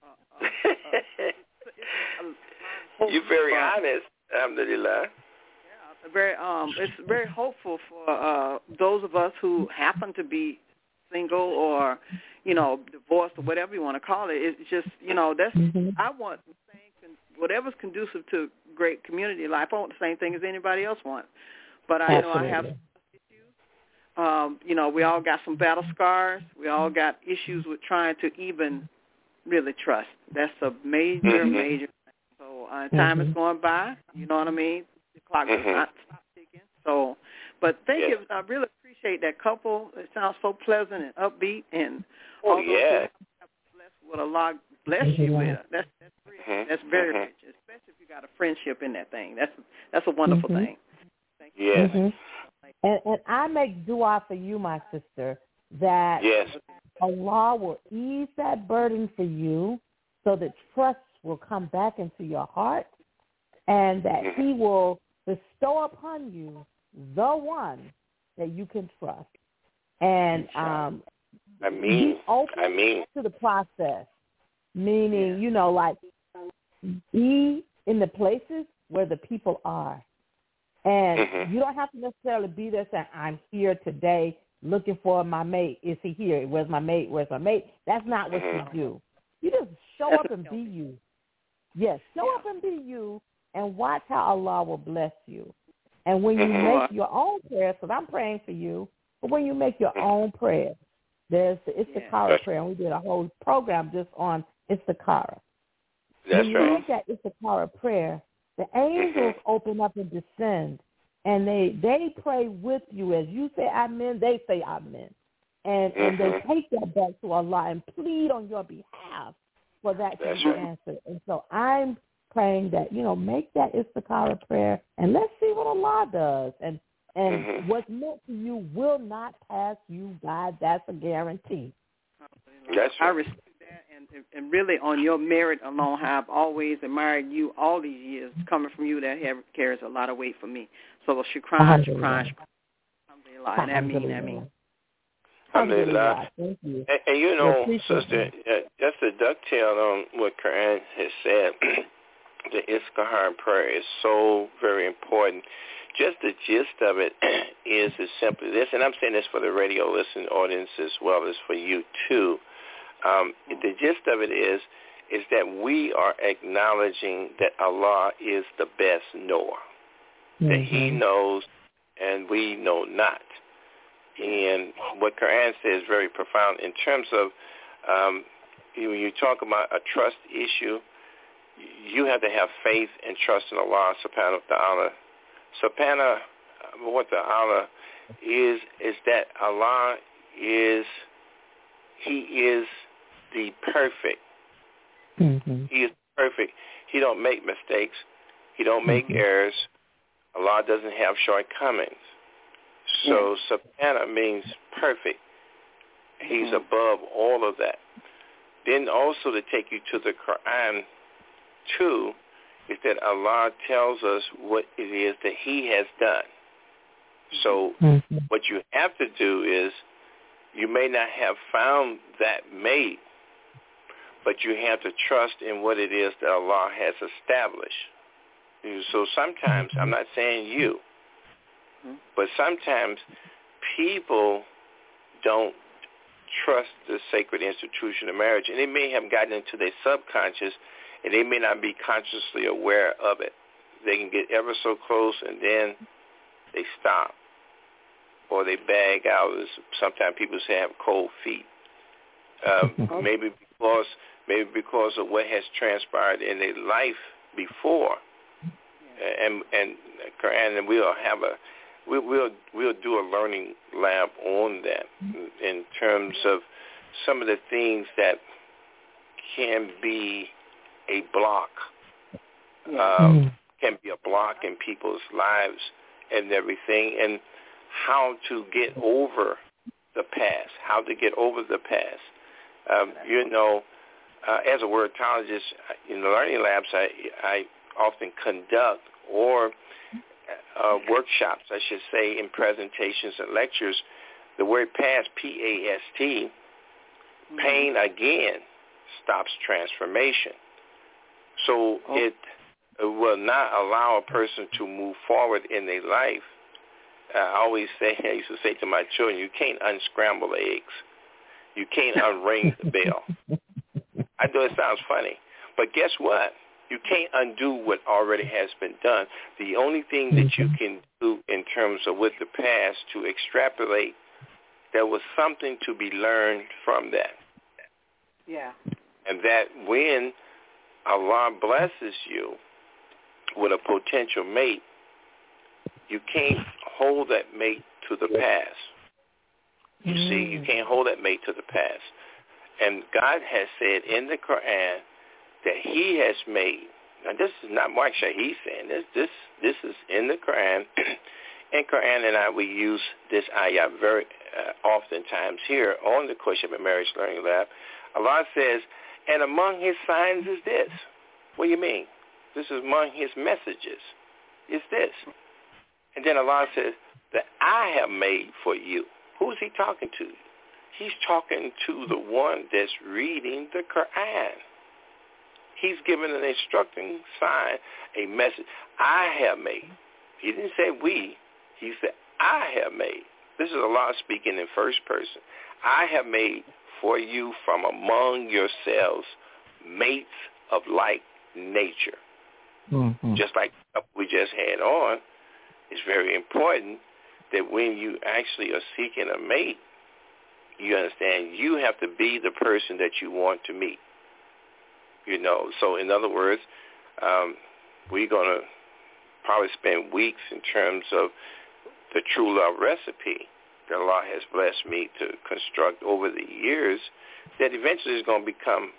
You're very honest, alhamdulillah. Yeah, it's very hopeful for those of us who happen to be single or, divorced or whatever you want to call it. It's just, that's I want the same, whatever's conducive to great community life. I want the same thing as anybody else wants. But I know I have issues. We all got some battle scars. We all got issues with trying to even really trust. That's a major, major thing. So time is going by. You know what I mean? The clock does not stop ticking. So, but thank you. I really appreciate that couple. It sounds so pleasant and upbeat, and all those blessed what Allah bless you with. That's rich. That's very rich, especially if you got a friendship in that thing. That's a wonderful thing. Thank you. Yes. And I make dua for you, my sister, that Allah will ease that burden for you so that trust will come back into your heart, and that He will bestow upon you the one that you can trust. And be open to the process, meaning, be in the places where the people are. And you don't have to necessarily be there saying, I'm here today looking for my mate. Is he here? Where's my mate? Where's my mate? That's not what you do. You just show up and be you. Yes, show up and be you, and watch how Allah will bless you. And when you make your own prayers, because I'm praying for you, but when you make your own prayers, there's the Istikhara prayer, and we did a whole program just on Istikhara. That's when you make that Istikhara prayer, the angels open up and descend, and they pray with you. As you say amen, they say amen. And they take that back to Allah and plead on your behalf for that to be answered. And so I'm praying that, make that Istikhara prayer, and let's see what Allah does. And what's meant to you will not pass you by. That's a guarantee. That's I respect that, and really on your merit alone, I've always admired you all these years. Coming from you, that carries a lot of weight for me. So shukran. Alhamdulillah. Ameen. Alhamdulillah. Thank you. And sister, just to dovetail on what Quran has said, the Istikhara prayer is so very important. Just the gist of it is simply this, and I'm saying this for the radio listening audience as well as for you too. The gist of it is that we are acknowledging that Allah is the best knower, that He knows and we know not. And what Quran says is very profound in terms of when you talk about a trust issue, you have to have faith and trust in Allah subhanahu wa ta'ala. Subhanahu wa ta'ala is that Allah is, He is the perfect. He is perfect. He don't make mistakes. He don't make errors. Allah doesn't have shortcomings. So Subhana means perfect. He's above all of that. Then also to take you to the Quran too, is that Allah tells us what it is that He has done. So what you have to do is, you may not have found that mate, but you have to trust in what it is that Allah has established. So sometimes, I'm not saying you, but sometimes people don't trust the sacred institution of marriage, and they may have gotten into their subconscious, and they may not be consciously aware of it. They can get ever so close, and then they stop, or they bag out, as sometimes people say, have cold feet. Maybe because of what has transpired in their life before, and Quran, and we'll do a learning lab on that in terms of some of the things that can be a block, can be a block in people's lives and everything, and how to get over the past, as a wordologist in the learning labs, I often conduct or workshops, I should say, in presentations and lectures. The word past, P-A-S-T, pain again stops transformation. So it will not allow a person to move forward in their life. I used to say to my children, you can't unscramble eggs. You can't unring the bell. I know it sounds funny, but guess what? You can't undo what already has been done. The only thing that you can do in terms of with the past to extrapolate, there was something to be learned from that. Yeah. And that when Allah blesses you with a potential mate, you can't hold that mate to the past. You see, you can't hold that mate to the past. And God has said in the Quran that He has made, now this is not Mark Shahid saying this is in the Quran, and Quran and we use this ayah very oftentimes here on the Courtship and Marriage Learning Lab. Allah says, and among His signs is this. What do you mean? This is among His messages. Is this. And then Allah says, that I have made for you. Who's He talking to? He's talking to the one that's reading the Quran. He's given an instructing sign, a message. I have made. He didn't say we. He said, I have made. This is Allah speaking in first person. I have made for you from among yourselves mates of like nature. Mm-hmm. Just like we just had on, it's very important that when you actually are seeking a mate, you understand you have to be the person that you want to meet. So in other words, we're going to probably spend weeks in terms of the true love recipe that Allah has blessed me to construct over the years that eventually is going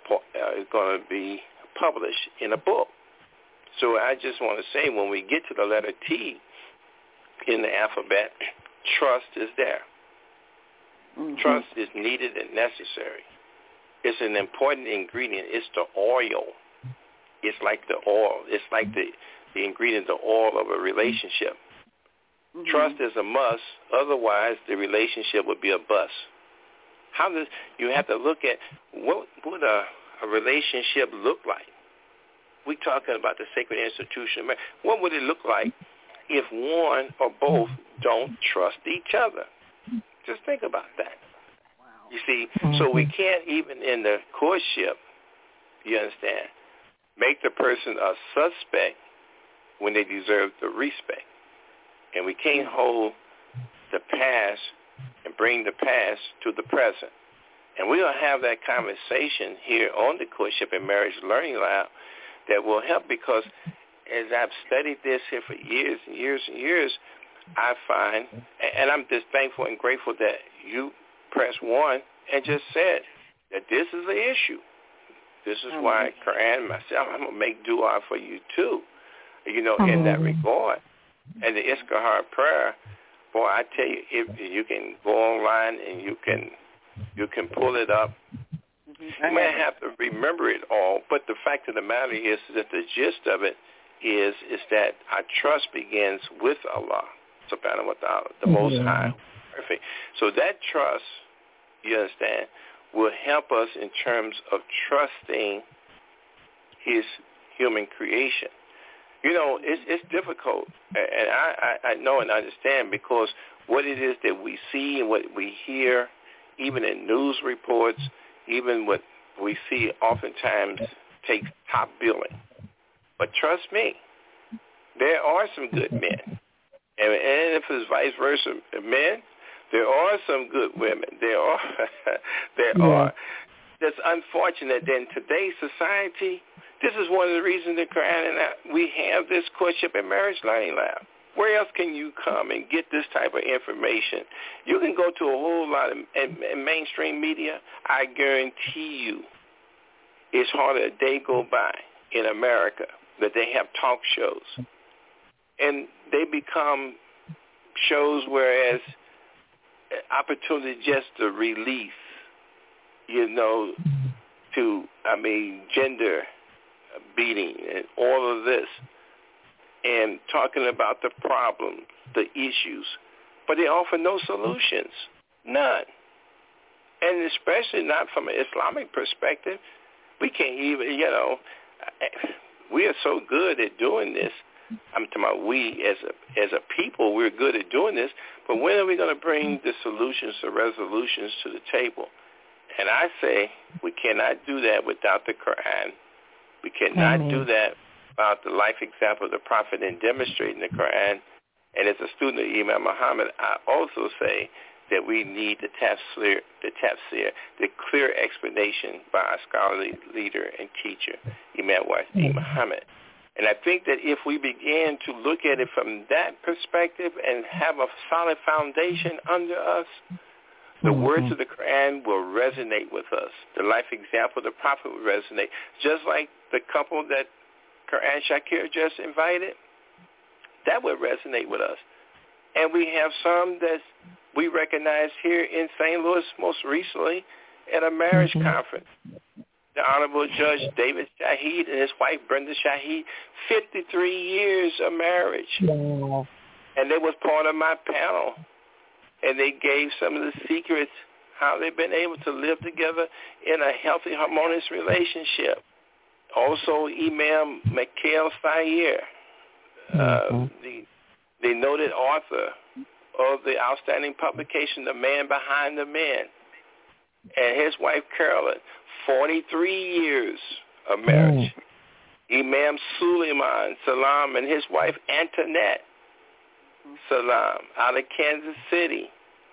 to be published in a book. So I just want to say when we get to the letter T in the alphabet, trust is there. Mm-hmm. Trust is needed and necessary. It's an important ingredient. It's the oil. It's like the oil. It's like the ingredient, the oil of a relationship. Mm-hmm. Trust is a must. Otherwise, the relationship would be a bust. You have to look at what would a relationship look like? We're talking about the sacred institution of marriage. What would it look like if one or both don't trust each other? Just think about that. Wow. You see, so we can't even in the courtship, you understand, make the person a suspect when they deserve the respect. And we can't hold the past and bring the past to the present. And we're going to have that conversation here on the Courtship and Marriage Learning Lab that will help, because as I've studied this here for years and years and years, I find, and I'm just thankful and grateful that you pressed one and just said that this is an issue. This is why Quran, myself, I'm going to make dua for you too, in that regard. And the Istikhara prayer, boy, I tell you, if you can go online and you can pull it up. You may have to remember it all, but the fact of the matter is that the gist of it is that our trust begins with Allah, subhanahu wa ta'ala, the Most High. Perfect. So that trust, you understand, will help us in terms of trusting His human creation. It's difficult, and I know and understand, because what it is that we see and what we hear, even in news reports, even what we see oftentimes takes top billing. But trust me, there are some good men. And if it's vice versa, men, there are some good women. There are. It's unfortunate that in today's society, this is one of the reasons that Quran and we have this Courtship and Marriage Learning Lab. Where else can you come and get this type of information? You can go to a whole lot of mainstream media. I guarantee you it's hardly a day go by in America that they have talk shows. And they become shows whereas opportunity just to release, gender beating and all of this, and talking about the problems, the issues, but they offer no solutions, none. And especially not from an Islamic perspective. We can't even, we are so good at doing this. I'm talking about we as a people, we're good at doing this, but when are we going to bring the solutions, the resolutions to the table? And I say we cannot do that without the Quran. We cannot do that without the life example of the Prophet in demonstrating the Quran. And as a student of Imam Muhammad, I also say that we need the tafsir, the clear explanation by our scholarly leader and teacher, Imam Wahid Muhammad. And I think that if we begin to look at it from that perspective and have a solid foundation under us, the words of the Quran will resonate with us. The life example of the Prophet will resonate. Just like the couple that Quran Shakir just invited, that would resonate with us. And we have some that we recognize here in St. Louis most recently at a marriage conference. The Honorable Judge David Shahid and his wife Brenda Shahid, 53 years of marriage. Wow. And they was part of my panel. And they gave some of the secrets, how they've been able to live together in a healthy, harmonious relationship. Also, Imam Mikhail Sayer, the noted author of the outstanding publication, The Man Behind the Man, and his wife Carolyn, 43 years of marriage. Imam Suleiman Salam and his wife Antoinette Salam out of Kansas City,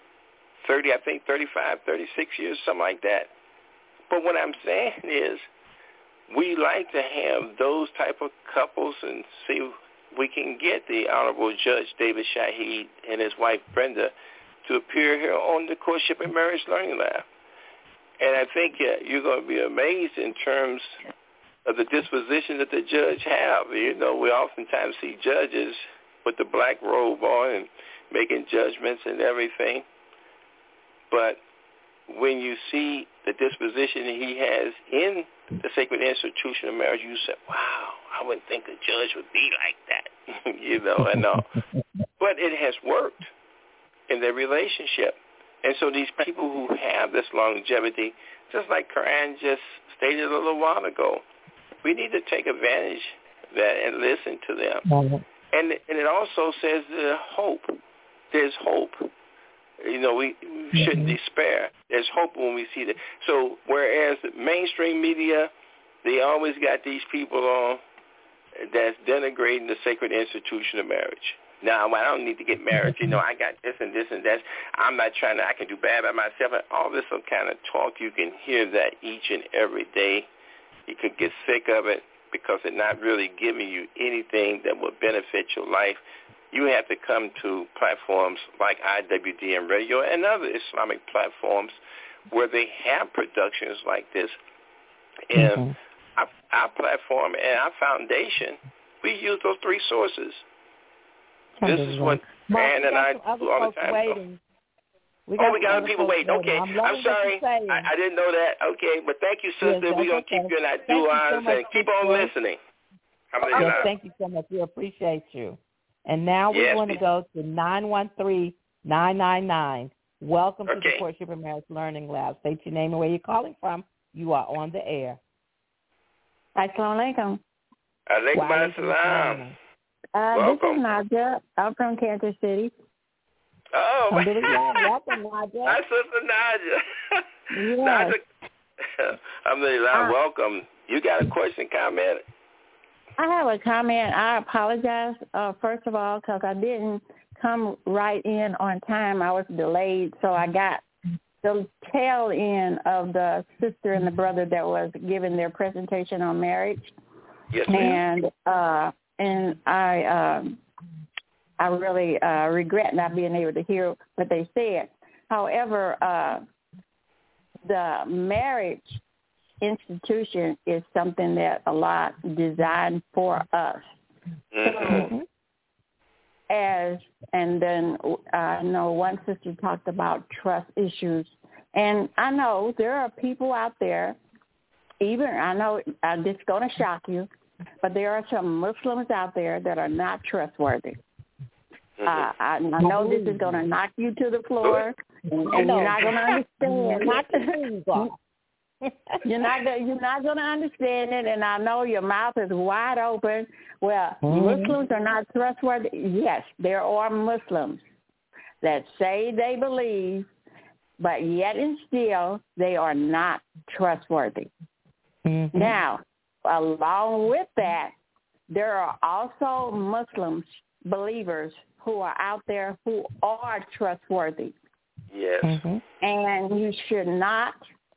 35, 36 years, something like that. But what I'm saying is we like to have those type of couples and see we can get the Honorable Judge David Shaheed and his wife Brenda to appear here on the Courtship and Marriage Learning Lab. And I think you're going to be amazed in terms of the disposition that the judge have. You know, we oftentimes see judges with the black robe on and making judgments and everything. But when you see the disposition he has in the sacred institution of marriage, you say, wow, I wouldn't think a judge would be like that, you know, and all. But it has worked in their relationship. And so these people who have this longevity, just like Karan just stated a little while ago, we need to take advantage of that and listen to them. And it also says there's hope. There's hope. You know, we shouldn't despair. There's hope when we see that. So whereas the mainstream media, they always got these people on that's denigrating the sacred institution of marriage. Now, I don't need to get married. You know, I got this and this and that. I'm not trying to, I can do bad by myself. And all this kind of talk, you can hear that each and every day. You could get sick of it because it's not really giving you anything that will benefit your life. You have to come to platforms like IWDM Radio and other Islamic platforms where they have productions like this. And our platform and our foundation, we use those three sources. This is what Ann and I do all the time. We got other people waiting. Okay, I'm sorry. I didn't know that. Okay, but thank you, sister. We're going to keep you in our duos and keep on listening. Yes, thank you so much. We appreciate you. And now we want to go to 913-999. Welcome to the Courtship and Marriage Learning Lab. State your name and where you're calling from. You are on the air. Assalamu alaikum. Alaikum assalam. This is Nadia. I'm from Kansas City. Oh, welcome, Nadia. Hi, Sister Nadia. Yes. Nadia, welcome. You got a question, comment? I have a comment. I apologize, first of all, because I didn't come right in on time. I was delayed, so I got the tail end of the sister and the brother that was giving their presentation on marriage. Yes, ma'am. And I really regret not being able to hear what they said. However, the marriage institution is something that Allah designed for us. So, and then I know one sister talked about trust issues, and I know there are people out there, even I know this is going to shock you, but there are some Muslims out there that are not trustworthy. I know this is going to knock you to the floor, and you're not going to understand. You're not going to understand it, and I know your mouth is wide open. Well, Muslims are not trustworthy. Yes, there are Muslims that say they believe, but yet and still they are not trustworthy. Now, along with that, there are also Muslims, believers, who are out there who are trustworthy. Yes. And we should not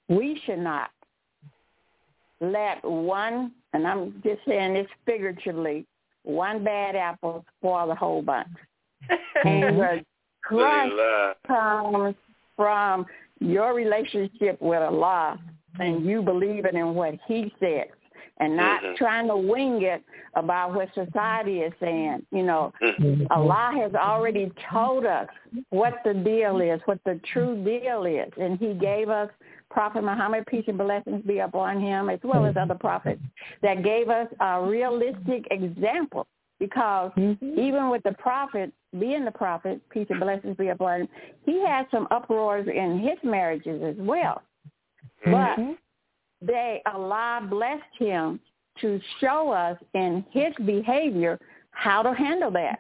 let one, and I'm just saying this figuratively, one bad apple spoil the whole bunch. And the trust comes from your relationship with Allah and you believing in what He says and not trying to wing it about what society is saying. You know, Allah has already told us what the deal is, what the true deal is, and He gave us Prophet Muhammad, peace and blessings be upon him, as well as other prophets, that gave us a realistic example. Because even with the prophet, being the prophet, peace and blessings be upon him, he had some uproars in his marriages as well. But Allah blessed him to show us in his behavior how to handle that.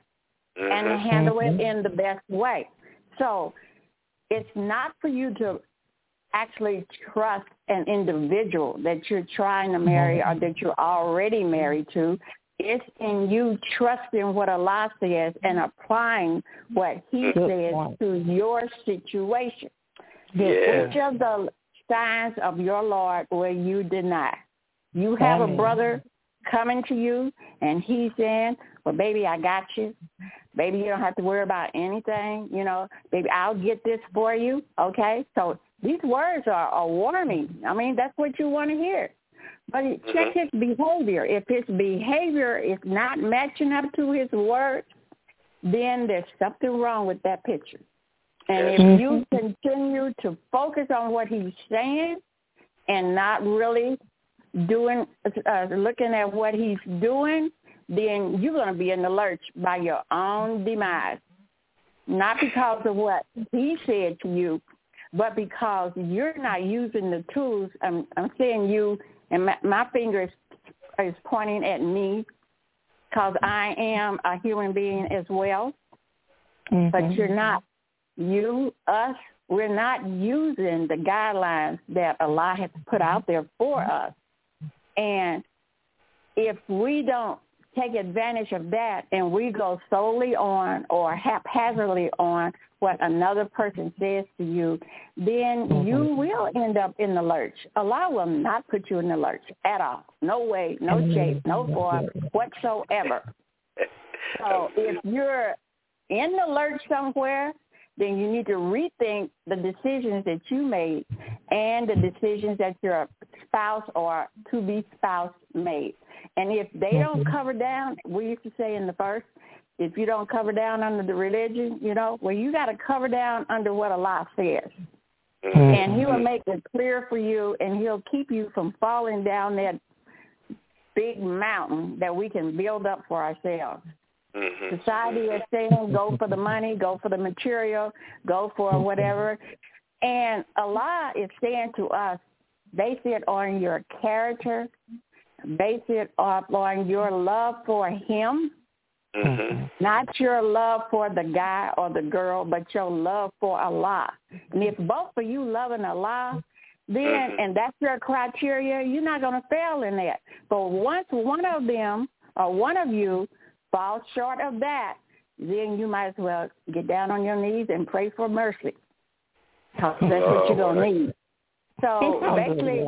and handle it in the best way. So it's not for you to actually trust an individual that you're trying to marry or that you're already married to. It's in you trusting what Allah says and applying what He says to your situation. Which of the signs of your Lord will you deny? You have a brother coming to you and he's saying, well, baby, I got you. Baby, you don't have to worry about anything. You know, baby, I'll get this for you. Okay? So these words are warming. I mean, that's what you want to hear. But check his behavior. If his behavior is not matching up to his words, then there's something wrong with that picture. And if you continue to focus on what he's saying and not really doing, looking at what he's doing, then you're going to be in the lurch by your own demise. Not because of what he said to you, but because you're not using the tools. I'm saying you, and my finger is pointing at me because I am a human being as well. But you're not. You, us, we're not using the guidelines that Allah has put out there for us. And if we don't take advantage of that and we go solely on or haphazardly on what another person says to you, then you will end up in the lurch. Allah will not put you in the lurch at all. No way, no shape, no form whatsoever. So if you're in the lurch somewhere, then you need to rethink the decisions that you made and the decisions that your spouse or to-be spouse made. And if they don't cover down, we used to say in the first, if you don't cover down under the religion, you know, well, you got to cover down under what Allah says. And He will make it clear for you, and He'll keep you from falling down that big mountain that we can build up for ourselves. Society is saying go for the money, go for the material, go for whatever. And Allah is saying to us, base it on your character, base it on your love for Him, not your love for the guy or the girl, but your love for Allah. And if both of you loving Allah, then, and that's your criteria, you're not going to fail in that. But once one of them or one of you falls short of that, then you might as well get down on your knees and pray for mercy. Because that's what you're going to need. So basically,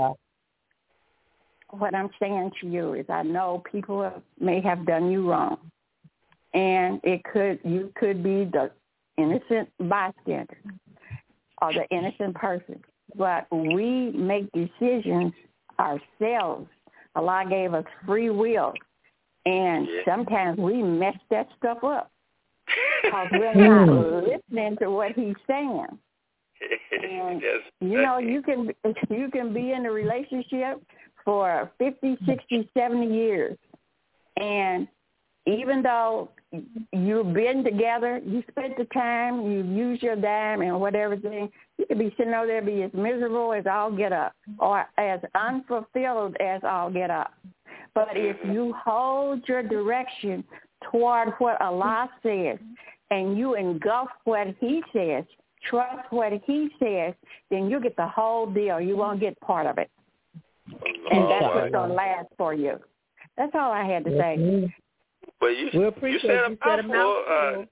what I'm saying to you is I know people may have done you wrong. And you could be the innocent bystander or the innocent person. But we make decisions ourselves. Allah gave us free will. And sometimes we mess that stuff up because we're not listening to what He's saying. And, you know, you can be in a relationship for 50, 60, 70 years. And even though you've been together, you spent the time, you've used your dime and whatever thing, you could be sitting over there, be as miserable as all get up or as unfulfilled as all get up. But if you hold your direction toward what Allah says and you engulf what He says, trust what He says, then you get the whole deal. You won't get part of it. And that's what's going to last for you. That's all I had to say. Well, you said a mouthful.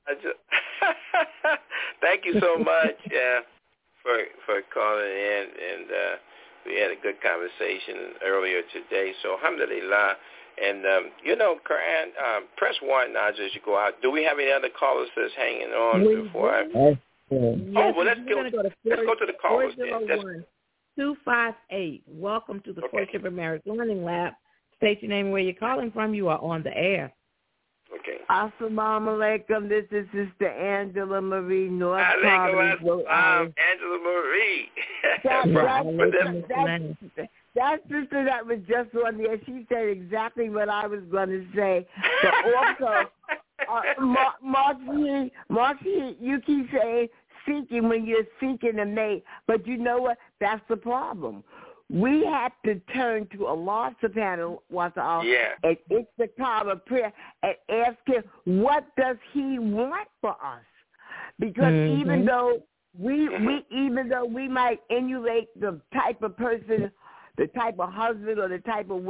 Thank you so much for calling in, and we had a good conversation earlier today. So, alhamdulillah. And, Quran, press 1 now as you go out. Do we have any other callers that's hanging on before I... Yes, well, let's go to the callers then. 258. Welcome to the Courtship and Marriage Learning Lab. State your name and where you're calling from. You are on the air. Okay. Assalamu alaikum. This is Sister Angela Marie, North Providence. Angela Marie. That sister that was just on there, she said exactly what I was going to say. But also, Marcy, you keep saying seeking when you're seeking a mate. But you know what? That's the problem. we have to turn to Allah subhanahu wa ta'ala and istiqamah of prayer and ask him, what does he want for us? Because even though we might emulate the type of person, the type of husband or the type of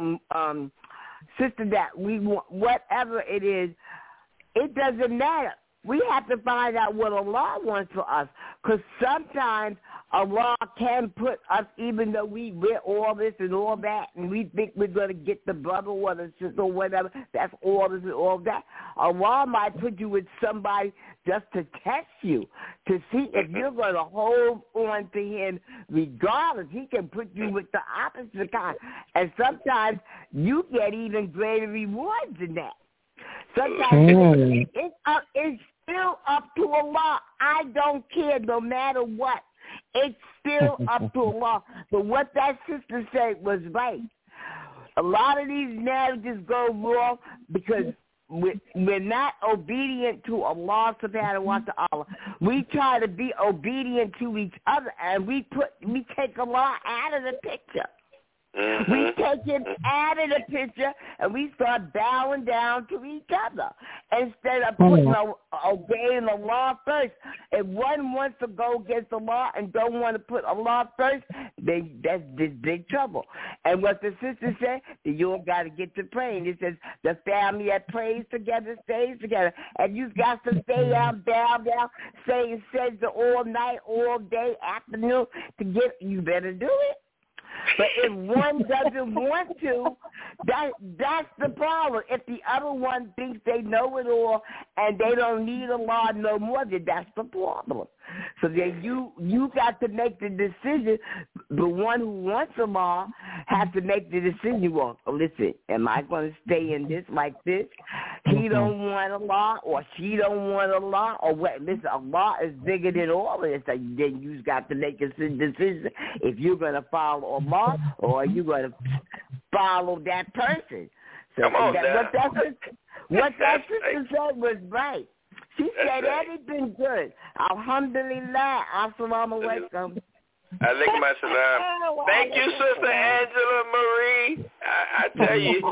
sister that we want, whatever it is, it doesn't matter. We have to find out what Allah wants for us, because sometimes Allah can put us, even though we're all this and all that, and we think we're going to get the brother or the sister or whatever, that's all this and all that. Allah might put you with somebody just to test you, to see if you're going to hold on to him regardless. He can put you with the opposite kind. And sometimes you get even greater rewards than that. Sometimes it's still up to Allah. I don't care no matter what. It's still up to Allah. But what that sister said was right. A lot of these marriages go wrong because we're not obedient to Allah subhanahu wa ta'ala. We try to be obedient to each other, and we take Allah out of the picture. We take him out of the picture, and we start bowing down to each other instead of obeying the law first. If one wants to go against the law and don't want to put Allah first, that's big trouble. And what the sister said, you all got to get to praying. It says the family that prays together stays together. And you've got to stay down, bow down, say all night, all day, afternoon to get. You better do it. But if one doesn't want to, that's the problem. If the other one thinks they know it all and they don't need Allah no more, then that's the problem. So then you got to make the decision. The one who wants Allah has to make the decision. Well, listen, am I going to stay in this like this? He don't want Allah, or she don't want Allah, or what? Listen, Allah is bigger than all of this. Then you got to make a decision if you're going to follow Allah or are you going to follow that person. So what that sister said was right. She said everything good. Alhamdulillah. Assalamu alaikum. Alaikum assalam. Thank you, Sister Angela Marie. I tell you,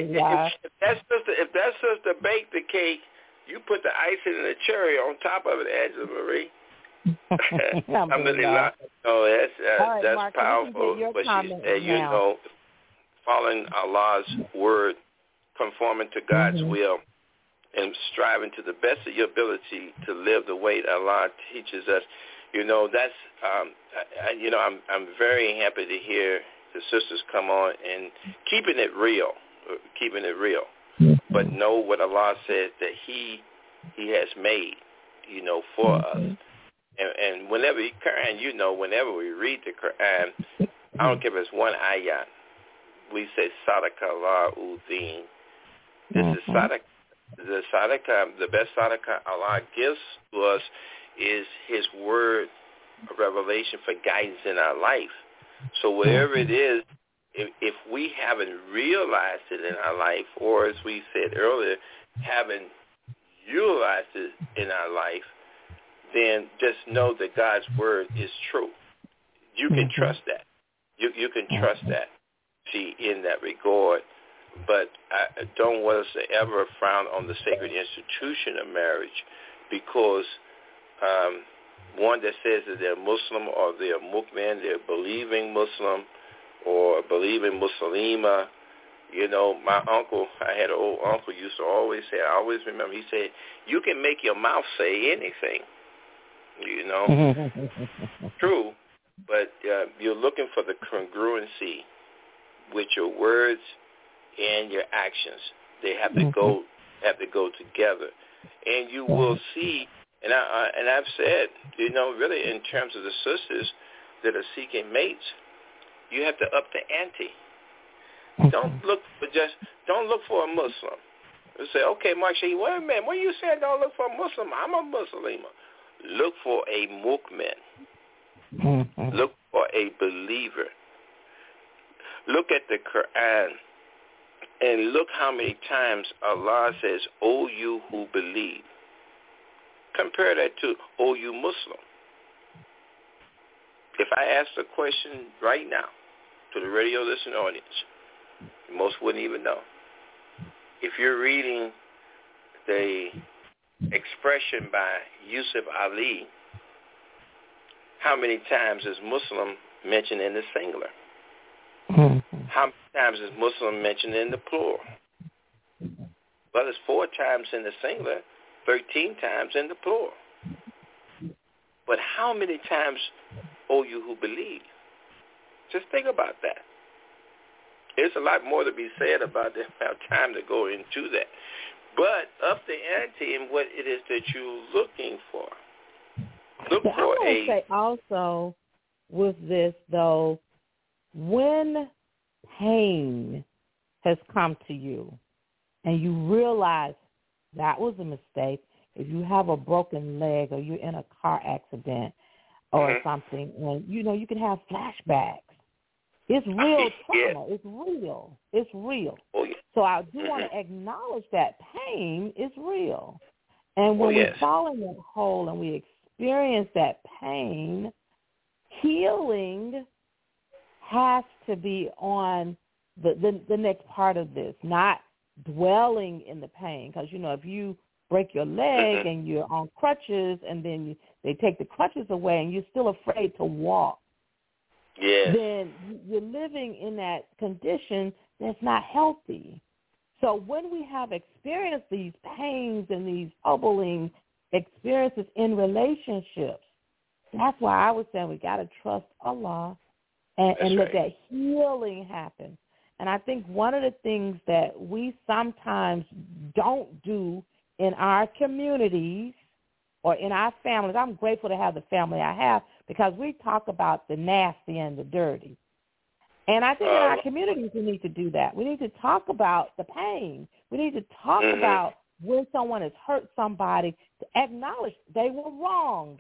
if that sister baked the cake, you put the icing and the cherry on top of it, Angela Marie. Alhamdulillah. No, that's Mark, powerful. But she said, following Allah's word, conforming to God's will, and striving to the best of your ability to live the way that Allah teaches us. That's I'm very happy to hear the sisters come on and keeping it real, but know what Allah says that He has made, for us. And whenever whenever we read the Quran, I don't care if it's one ayat, we say Sadaqah Udeen. This is Sadaqah. The sadaqah, the best sadaqah Allah gives to us is His word of revelation for guidance in our life. So whatever it is, if we haven't realized it in our life, or as we said earlier, haven't utilized it in our life, then just know that God's word is true. You can trust that. You can trust that. See, in that regard. But I don't want us to ever frown on the sacred institution of marriage, because one that says that they're Muslim or they're Mu'min, they're believing Muslim or believing Muslima. My uncle, I had an old uncle, used to always say, I always remember, he said, you can make your mouth say anything, True, but you're looking for the congruency with your words and your actions. They have to go together, and you will see. And I've said, really in terms of the sisters that are seeking mates, you have to up the ante. Don't look for a Muslim. You say, okay, Mark, wait a minute. What are you saying? Don't look for a Muslim. I'm a Muslima. Look for a mu'min. Look for a believer. Look at the Quran. And look how many times Allah says, "O you who believe." Compare that to, "O you Muslim." If I ask the question right now, to the radio listening audience, most wouldn't even know. If you're reading the expression by Yusuf Ali, how many times is Muslim mentioned in the singular? How many times is Muslim mentioned in the plural? Well, it's 4 times in the singular, 13 times in the plural. But how many times, O you who believe? Just think about that. There's a lot more to be said about this. I don't have time to go into that. But up the ante in what it is that you're looking for. Look for I want to say also with this, though, when pain has come to you and you realize that was a mistake, if you have a broken leg or you're in a car accident or something, and you can have flashbacks. It's real trauma. It's real. It's real. Oh, yeah. So I do want to acknowledge that pain is real. And when we fall in that hole and we experience that pain, healing has to be on the next part of this, not dwelling in the pain. Because, if you break your leg and you're on crutches and then they take the crutches away and you're still afraid to walk, then you're living in that condition that's not healthy. So when we have experienced these pains and these troubling experiences in relationships, that's why I was saying we got to trust Allah and let that healing happen. And I think one of the things that we sometimes don't do in our communities or in our families, I'm grateful to have the family I have because we talk about the nasty and the dirty. And I think in our communities we need to do that. We need to talk about the pain. We need to talk about when someone has hurt somebody, to acknowledge they were wrong.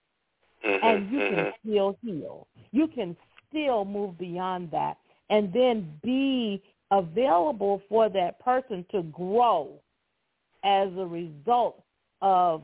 And you can still heal. You can still move beyond that and then be available for that person to grow as a result of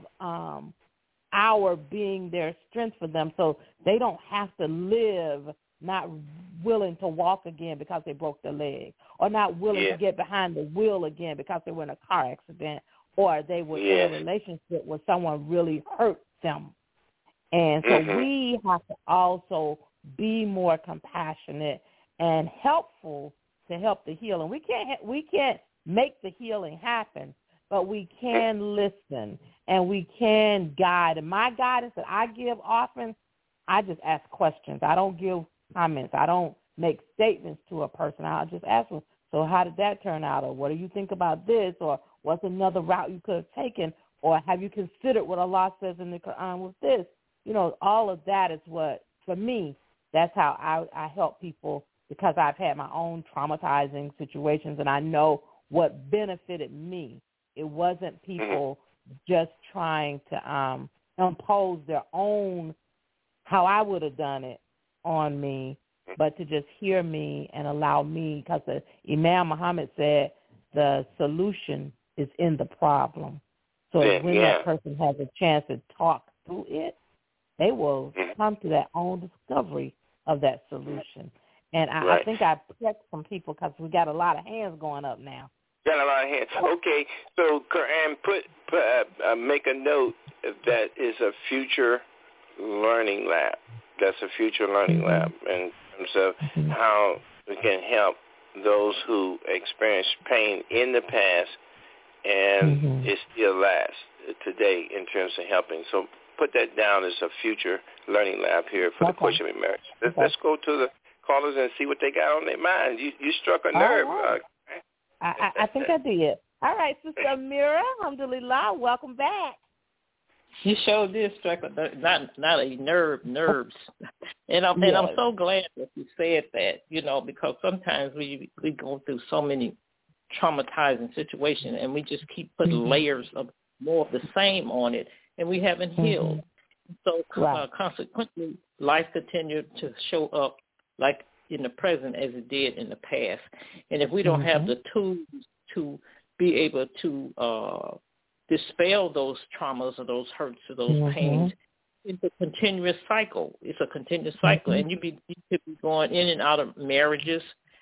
our being their strength for them, so they don't have to live not willing to walk again because they broke their leg, or not willing to get behind the wheel again because they were in a car accident, or they were in a relationship where someone really hurt them. And so we have to also be more compassionate and helpful to help the healing. We can't make the healing happen, but we can listen and we can guide. And my guidance that I give often, I just ask questions. I don't give comments. I don't make statements to a person. I'll just ask them, so how did that turn out? Or what do you think about this? Or what's another route you could have taken? Or have you considered what Allah says in the Quran with this? All of that is what, for me, that's how I help people, because I've had my own traumatizing situations and I know what benefited me. It wasn't people just trying to impose their own, how I would have done it on me, but to just hear me and allow me, because Imam Muhammad said the solution is in the problem. So when that person has a chance to talk through it, they will come to their own discovery of that solution. And I think I protect some people because we got a lot of hands going up now. Got a lot of hands. Okay, so Quran, make a note that is a future learning lab. That's a future learning lab in terms of how we can help those who experienced pain in the past and it still lasts today in terms of helping. So put that down as a future learning lab here for the question of marriage. Let's go to the callers and see what they got on their mind. You struck a nerve. Right. I think I did. All right, Sister Amira, alhamdulillah, welcome back. You sure did strike not a nerves. And I'm so glad that you said that, because sometimes we go through so many traumatizing situations and we just keep putting layers of more of the same on it, and we haven't healed. So consequently, life continued to show up like in the present as it did in the past. And if we don't have the tools to be able to dispel those traumas or those hurts or those pains, it's a continuous cycle. It's a continuous cycle, and you could be going in and out of marriages,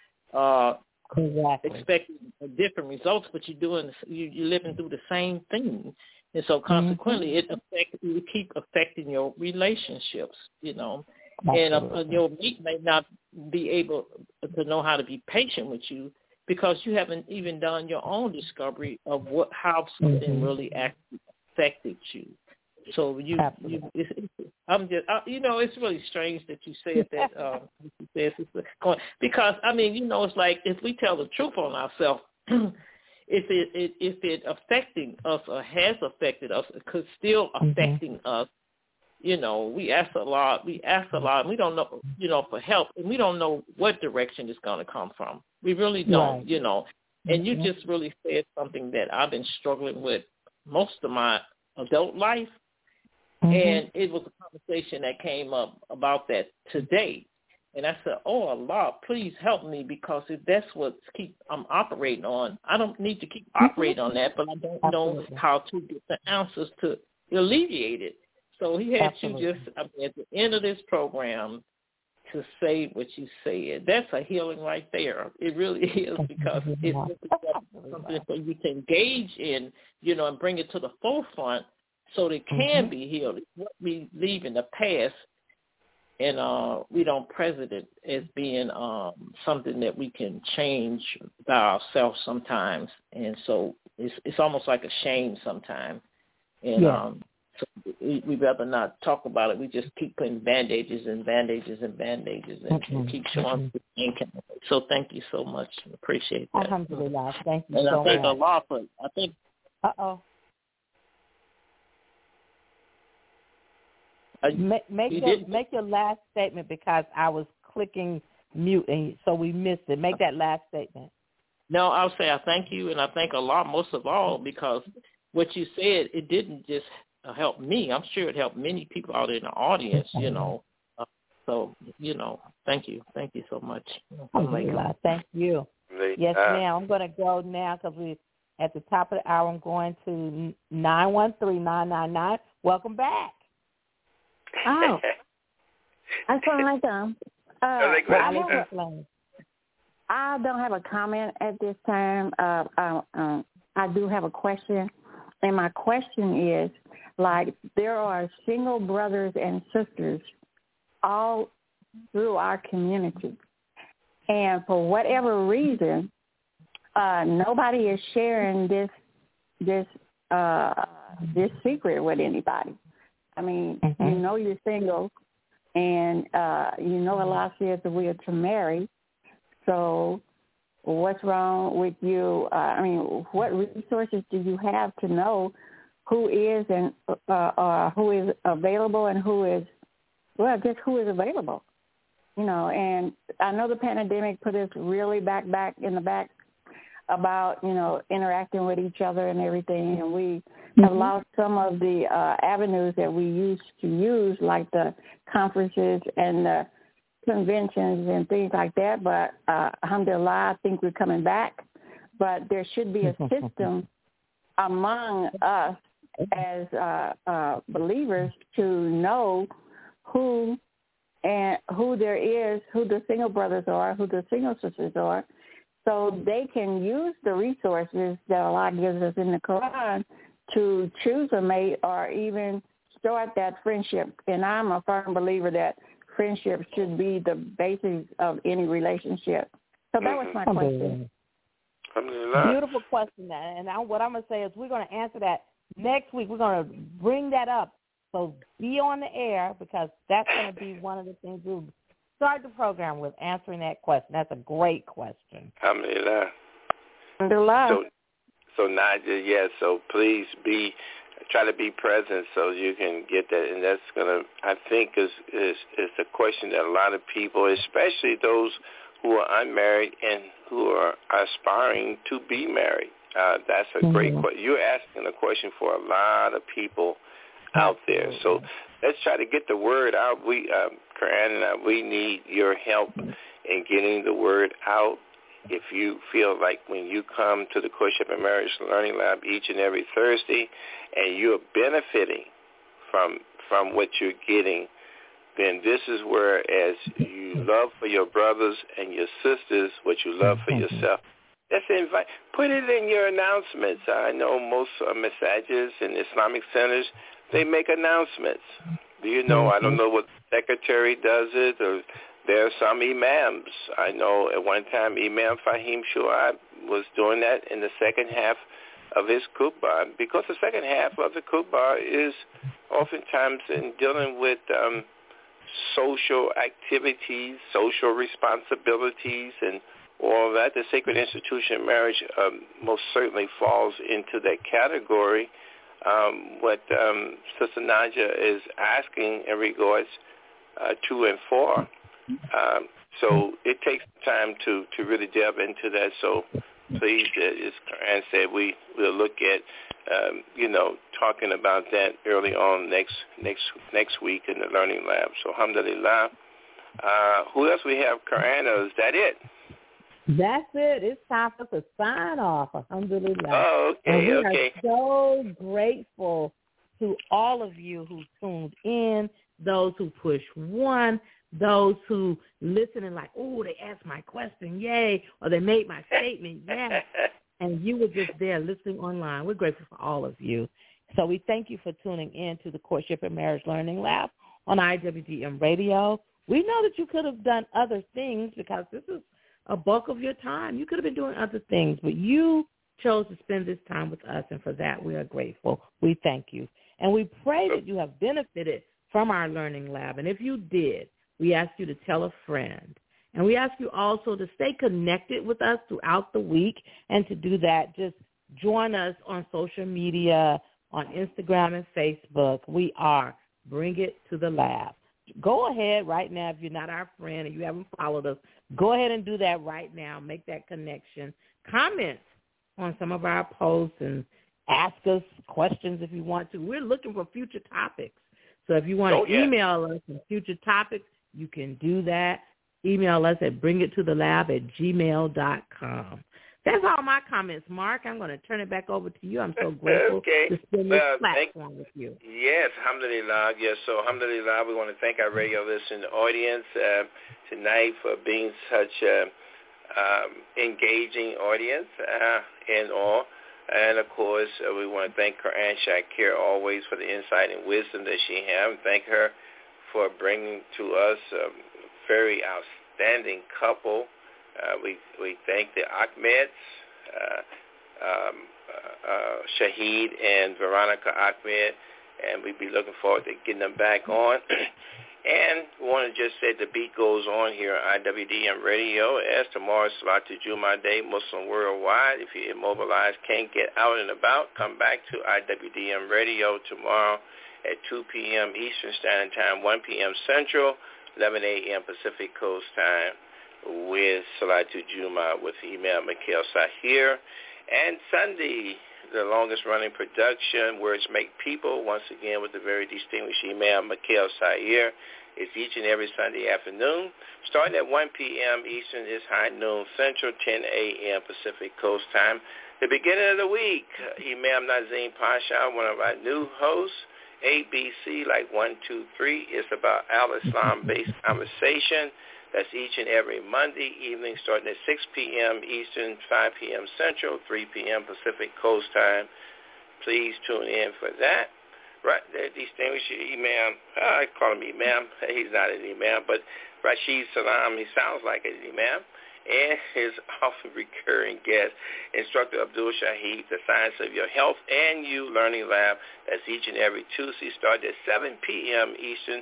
expecting different results, but you're living through the same thing, and so consequently, it keep affecting your relationships. And your mate may not be able to know how to be patient with you because you haven't even done your own discovery of how something really actually affected you. So it's really strange that you said that. Because it's like if we tell the truth on ourselves, if it affecting us or has affected us, it could still affecting us. We ask a lot. We don't know, for help, and we don't know what direction it's going to come from. We really don't, And you just really said something that I've been struggling with most of my adult life. And it was a conversation that came up about that today. And I said, oh, Allah, please help me, because if that's what I'm operating on, I don't need to keep operating on that, but I don't know how to get the answers to alleviate it. So he had you just, at the end of this program, to say what you said. That's a healing right there. It really is, because it's something for you to engage in, and bring it to the forefront so that it can be healed. It's what we leave in the past, and we don't present it as being something that we can change by ourselves sometimes. And so it's almost like a shame sometimes. And so we'd rather not talk about it. We just keep putting bandages and keep showing the pain. So thank you so much. Appreciate that. Alhamdulillah. Thank you and so much. And I thank Allah for it. I think. Make your last statement, because I was clicking mute, and so we missed it. Make that last statement. No, I'll say I thank you, and I thank Allah most of all, because what you said, it didn't just help me. I'm sure it helped many people out in the audience, So, thank you. Thank you so much. Thank you. Yes, ma'am. I'm going to go now because we're at the top of the hour. I'm going to 913-999. Welcome back. Oh. Assalamualaikum. I don't have a comment at this time. I do have a question. And my question is, there are single brothers and sisters all through our community. And for whatever reason, nobody is sharing this secret with anybody. You're single, and Allah says that we are to marry. So what's wrong with you? What resources do you have to know who is and who is available and who is available? And I know the pandemic put us really back in the back about, interacting with each other and everything. And we have lost some of the avenues that we used to use, like the conferences and the conventions and things like that. But alhamdulillah, I think we're coming back. But there should be a system among us as believers to know who there is, who the single brothers are, who the single sisters are, so they can use the resources that Allah gives us in the Quran to choose a mate or even start that friendship. And I'm a firm believer that friendship should be the basis of any relationship. So that was my question. Beautiful question. And what I'm going to say is we're going to answer that next week. We're going to bring that up. So be on the air, because that's going to be one of the things we'll start the program with, answering that question. That's a great question. Alhamdulillah. So Nadia, yes. So please try to be present so you can get that, and that's gonna, I think, is a question that a lot of people, especially those who are unmarried and who are aspiring to be married. That's a great question. You're asking a question for a lot of people out there. So let's try to get the word out. We, Corinne and I, we need your help in getting the word out. If you feel like when you come to the Courtship and Marriage Learning Lab each and every Thursday and you're benefiting from from what you're getting, then this is where, as you love for your brothers and your sisters what you love for yourself, let's invite, put it in your announcements. I know most massages and Islamic centers, they make announcements. Do you know, I don't know what secretary does it, or there are some imams. I know at one time Imam Fahim Shuaib was doing that in the second half of his khutbah, because the second half of the khutbah is oftentimes in dealing with social activities, social responsibilities, and all of that. The sacred institution of marriage most certainly falls into that category. What Sister Naja is asking in regards 2 and 4. So it takes time to really delve into that. So please, as Karen said, we'll look at talking about that early on next week in the Learning Lab. So alhamdulillah. Who else we have, Karen, or is that it? That's it. It's time for us to sign off. Alhamdulillah. Oh, okay, and we okay. are so grateful to all of you who tuned in, those who pushed 1, those who listen and like, oh, they asked my question, yay, or they made my statement, yes. And you were just there listening online. We're grateful for all of you. So we thank you for tuning in to the Courtship and Marriage Learning Lab on IWDM Radio. We know that you could have done other things because this is a bulk of your time. You could have been doing other things, but you chose to spend this time with us, and for that we are grateful. We thank you. And we pray that you have benefited from our Learning Lab. And if you did, we ask you to tell a friend. And we ask you also to stay connected with us throughout the week. And to do that, just join us on social media, on Instagram and Facebook. We are Bring It to the Lab. Go ahead right now. If you're not our friend and you haven't followed us, go ahead and do that right now. Make that connection. Comment on some of our posts and ask us questions if you want to. We're looking for future topics. So if you want to email us on future topics, you can do that. Email us at bringittoTheLab@gmail.com. That's all my comments, Mark. I'm going to turn it back over to you. I'm so grateful to spend this platform with you. Yes, alhamdulillah. Yes, so alhamdulillah, we want to thank our radio listening audience tonight for being such an engaging audience and all. And, of course, we want to thank Quran Shakir always for the insight and wisdom that she has. And thank her for bringing to us a very outstanding couple. We thank the Ahmeds, Shahid and Veronica Ahmed, and we'll be looking forward to getting them back on. And we want to just say the beat goes on here on IWDM Radio as tomorrow's Salatul Jummah Day, Muslim worldwide. If you're immobilized, can't get out and about, come back to IWDM Radio tomorrow at 2 p.m. Eastern Standard Time, 1 p.m. Central, 11 a.m. Pacific Coast Time with Salatul Jummah with Imam Mikhail Sahir. And Sunday, the longest-running production, Words Make People, once again with the very distinguished Imam Mikhail Sahir. It's each and every Sunday afternoon. Starting at 1 p.m. Eastern is high noon Central, 10 a.m. Pacific Coast Time. The beginning of the week, Imam Nazim Pasha, one of our new hosts, ABC, like 1, 2, 3, is about Al-Islam-based conversation. That's each and every Monday evening starting at 6 p.m. Eastern, 5 p.m. Central, 3 p.m. Pacific Coast Time. Please tune in for that. Right there, distinguished Imam. I call him Imam. He's not an Imam, but Rashid Salam, he sounds like an Imam. And his often recurring guest, Instructor Abdul Shahid, The Science of Your Health and You Learning Lab. That's each and every Tuesday starting at 7 p.m. Eastern,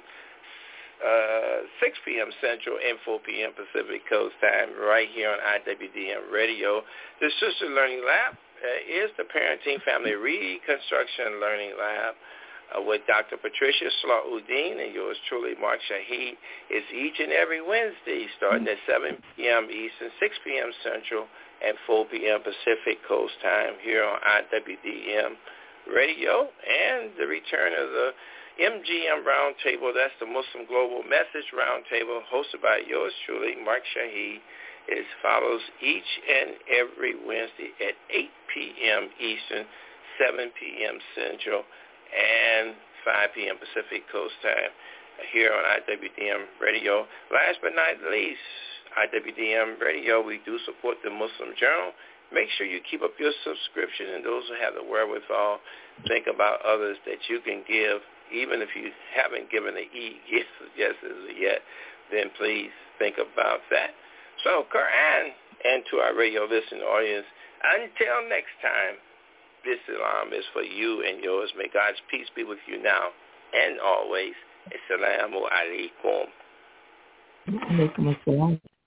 6 p.m. Central and 4 p.m. Pacific Coast Time right here on IWDM Radio. The Sister Learning Lab is the Parenting Family Reconstruction Learning Lab with Dr. Patricia Salahuddin and yours truly, Mark Shahid. It's each and every Wednesday starting at 7 p.m. Eastern, 6 p.m. Central, and 4 p.m. Pacific Coast Time here on IWDM Radio. And the return of the MGM Roundtable, that's the Muslim Global Message Roundtable, hosted by yours truly, Mark Shahid, is follows each and every Wednesday at 8 p.m. Eastern, 7 p.m. Central, and 5 p.m. Pacific Coast time here on IWDM Radio. Last but not least, IWDM Radio, we do support the Muslim Journal. Make sure you keep up your subscription, and those who have the wherewithal, think about others that you can give. Even if you haven't given the e-gift suggestions yet, then please think about that. So, Quran, and to our radio listening audience, until next time, this salam is for you and yours. May God's peace be with you now and always. Assalamu alaikum. Alaikum assalam.